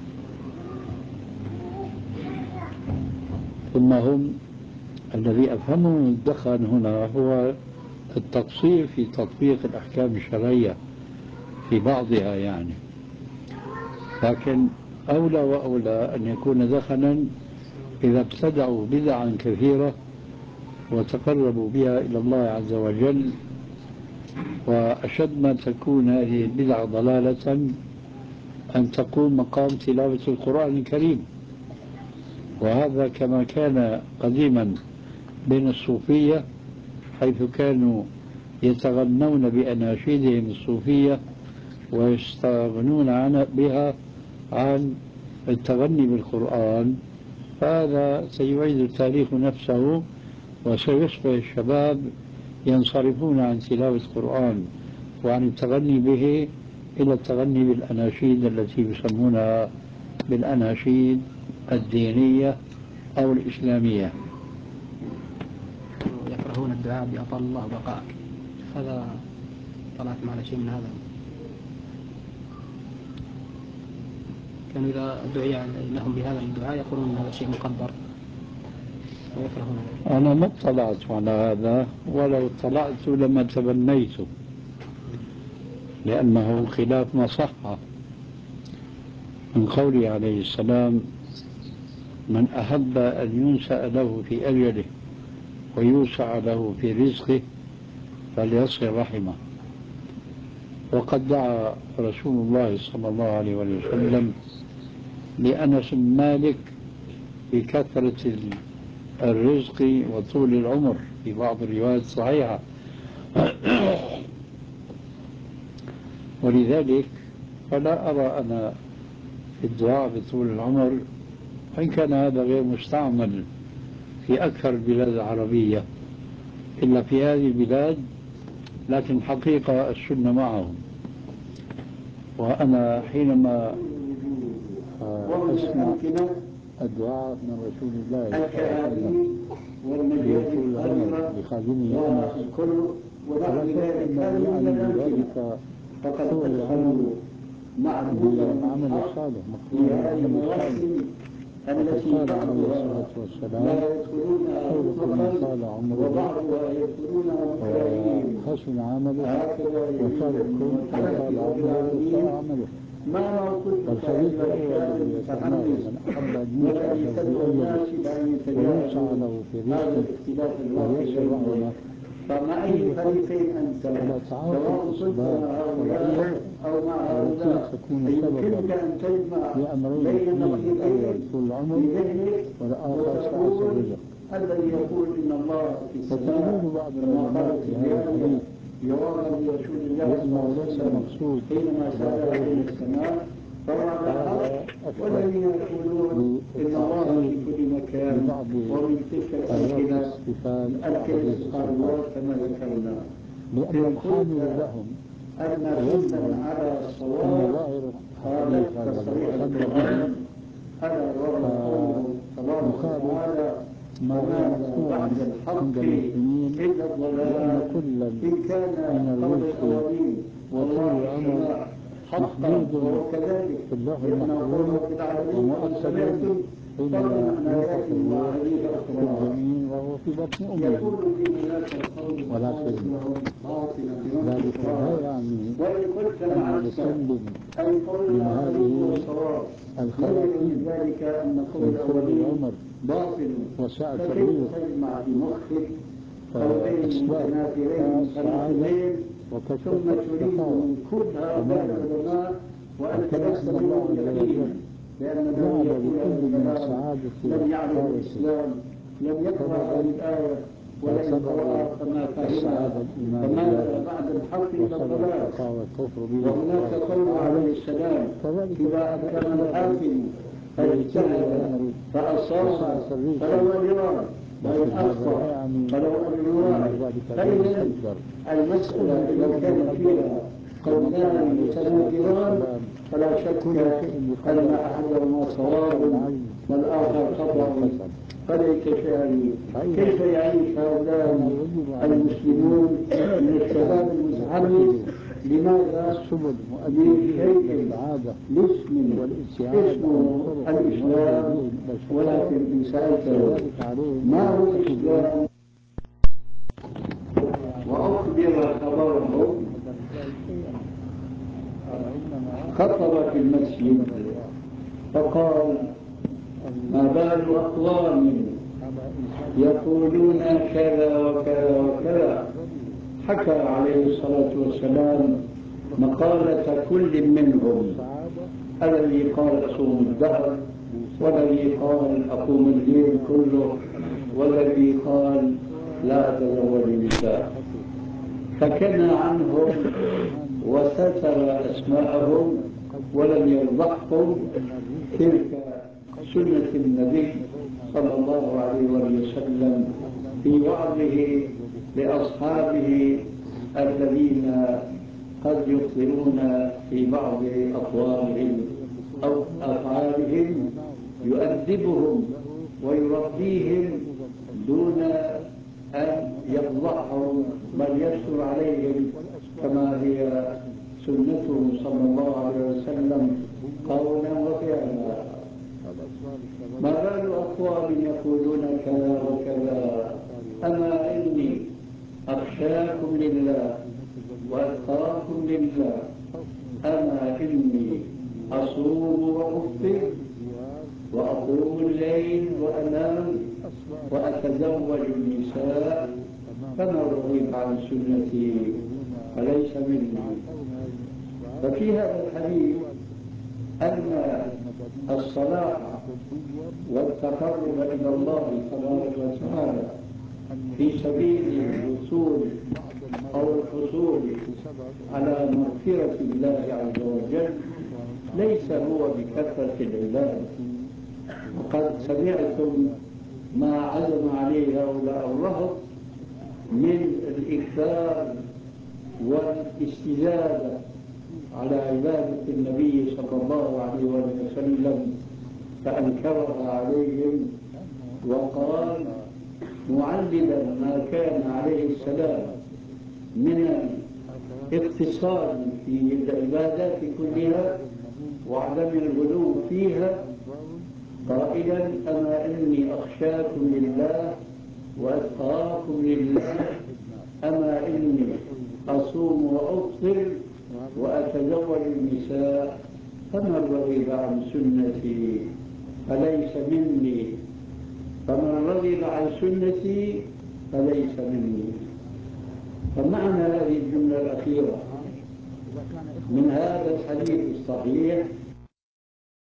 ثم هم الذي أفهمه من الدخل هنا هو التقصير في تطبيق الأحكام الشرعية في بعضها يعني، لكن أولى وأولى أن يكون دخلا إذا ابتدعوا بدعا كثيرة وتقربوا بها إلى الله عز وجل، وأشد ما تكون هذه البدعة ضلالة أن تقوم مقام تلاوة القرآن الكريم، وهذا كما كان قديما بين الصوفية، حيث كانوا يتغنون بأناشيدهم الصوفية ويستغنون عن بها عن التغني بالقرآن. فهذا سيعيد التاريخ نفسه، وسيصبح الشباب ينصرفون عن تلاوة القرآن وعن التغني به إلى التغني بالأناشيد التي يسمونها بالأناشيد الدينية أو الإسلامية. يكرهون الدعاء بأطال الله بقاءك، هذا طلعتم على شيء من هذا؟ كانوا إذا دعي لهم بهذا الدعاء يقولون أن هذا شيء مقدر ويكرهون. أنا ما اطلعت على هذا، ولو اطلعت لما تبنيت، لأنه خلاف ما صح من قوله عليه السلام: من أحب أن ينسأ له في أجله ويوسع له في رزقه فليصل رحمه. وقد دعا رسول الله صلى الله عليه وسلم لأنس بن مالك بكثرة الرزق وطول العمر في بعض الروايات الصحيحة. ولذلك فلا أرى أنا في الدعاء بطول العمر، وإن كان هذا غير مستعمل في أكثر البلاد العربية إلا في هذه البلاد، لكن حقيقة السنة معهم. وأنا حينما أسمع الدعاء من رسول الله صلى الله عليه وسلم بطول العمر لخادمه أنس، فلا شك أنه يعني بذلك طول العمر بالعمل الصالح، مقبول العمل الصالح. وقد قال عليه الصلاة والسلام: خيركم من طال عمره وحسن عمله، وشركم من طال عمره وساء عمله. والحديث الأول الذي ذكرناه: من أحب أن يوسع له في أجله ويوسع له في رزقه وليصل رحمه، فيه حث على تعاطي الأسباب الشرعية التي تكون سببا لأمرين اثنين: الأول طول العمر والآخر سعة الرزق. وتأويل بعض العلماء في هذا الحديث لأنه ليس المقصود ظاهره هذا أكثر للتعطيل لبعض آيات الصفات وأحاديث الصفات، لأن الحامل لهم ويظهر أن ظاهر الحديث هذا لو أخذنا به فنخالف ما هو مشروع عند المسلمين، لأن كلا من الرزق وطول العمر محدود في اللوح المحفوظ ومؤكد حينما ينفخ الروح في الجنين وهو في بطن أمه. ولكن ذلك لا يعني أن نسلم من هذه الخواتيم من طول العمر وسعة الرزق فأسباب السعادة وكثرة الشقاوة تماما. وكما أن الله عز وجل جعل لكل من السعادة والشقاوة سببا، فسبب السعادة الإيمان بالله، وسبب الشقاوة الكفر به، كذلك جعل أسبابا لطول العمر وسعة الرزق. لكن هذا لا يعني أن ذلك غير مقدر. المسألة لو كان فيها قولان متناقضان فلا شك أن أحدهما صواب والآخر خطأ. فليس يعني كيف يعيش هؤلاء المسلمون من الشباب المتحمس؟ لماذا؟ لشيء لاسم اسمه الإسلام، ولكن إن سألته ما هو الإسلام وأخبر خبره خطب في المسجد فقال: ما بال أقوام يقولون كذا وكذا وكذا. حكى عليه الصلاة والسلام مقالة كل منهم، الذي قال أصوم الدهر، والذي قال أقوم الليل كله، والذي قال لا أتزوج النساء. فكنى عنهم وستر أسماءهم ولم يفضحهم. تلك سنة النبي صلى الله عليه وسلم في وعظه لأصحابه الذين قد يخطئون في بعض أقوالهم أو أفعالهم، يؤدبهم ويربيهم دون أن يفضحهم بل يستر عليهم، كما هي سنته صلى الله عليه وسلم قولا وفعلا. ما بال أقوام يقولون كذا وكذا، أما إني أخشاكم لله وأتقاكم لله، أما إني أصوم وأفطر وأقوم الليل وأنام وأتزوج النساء، فمن رغب عن سنتي فليس مني. ففي هذا الحديث أن الصلاة والتقرب إلى الله تبارك وتعالى في سبيل الوصول أو الحصول على مغفرة الله عز وجل ليس هو بكثرة العبادة. وقد سمعتم ما عزم عليه هؤلاء الرهط من الإكثار والاستزادة على عبادة النبي صلى الله عليه وسلم، فأنكرها عليهم وقال معللا ما كان عليه السلام من الاقتصاد في العبادات كلها وعدم الغلو فيها، قائلا: أما إني أخشاكم لله وأتقاكم لله، أما إني أصوم وأفطر وأتزوج النساء، فمن رغب عن سنتي فليس مني، فمن رغب عن سنتي فليس مني. فمعنى هذه الجملة الأخيرة من هذا الحديث الصحيح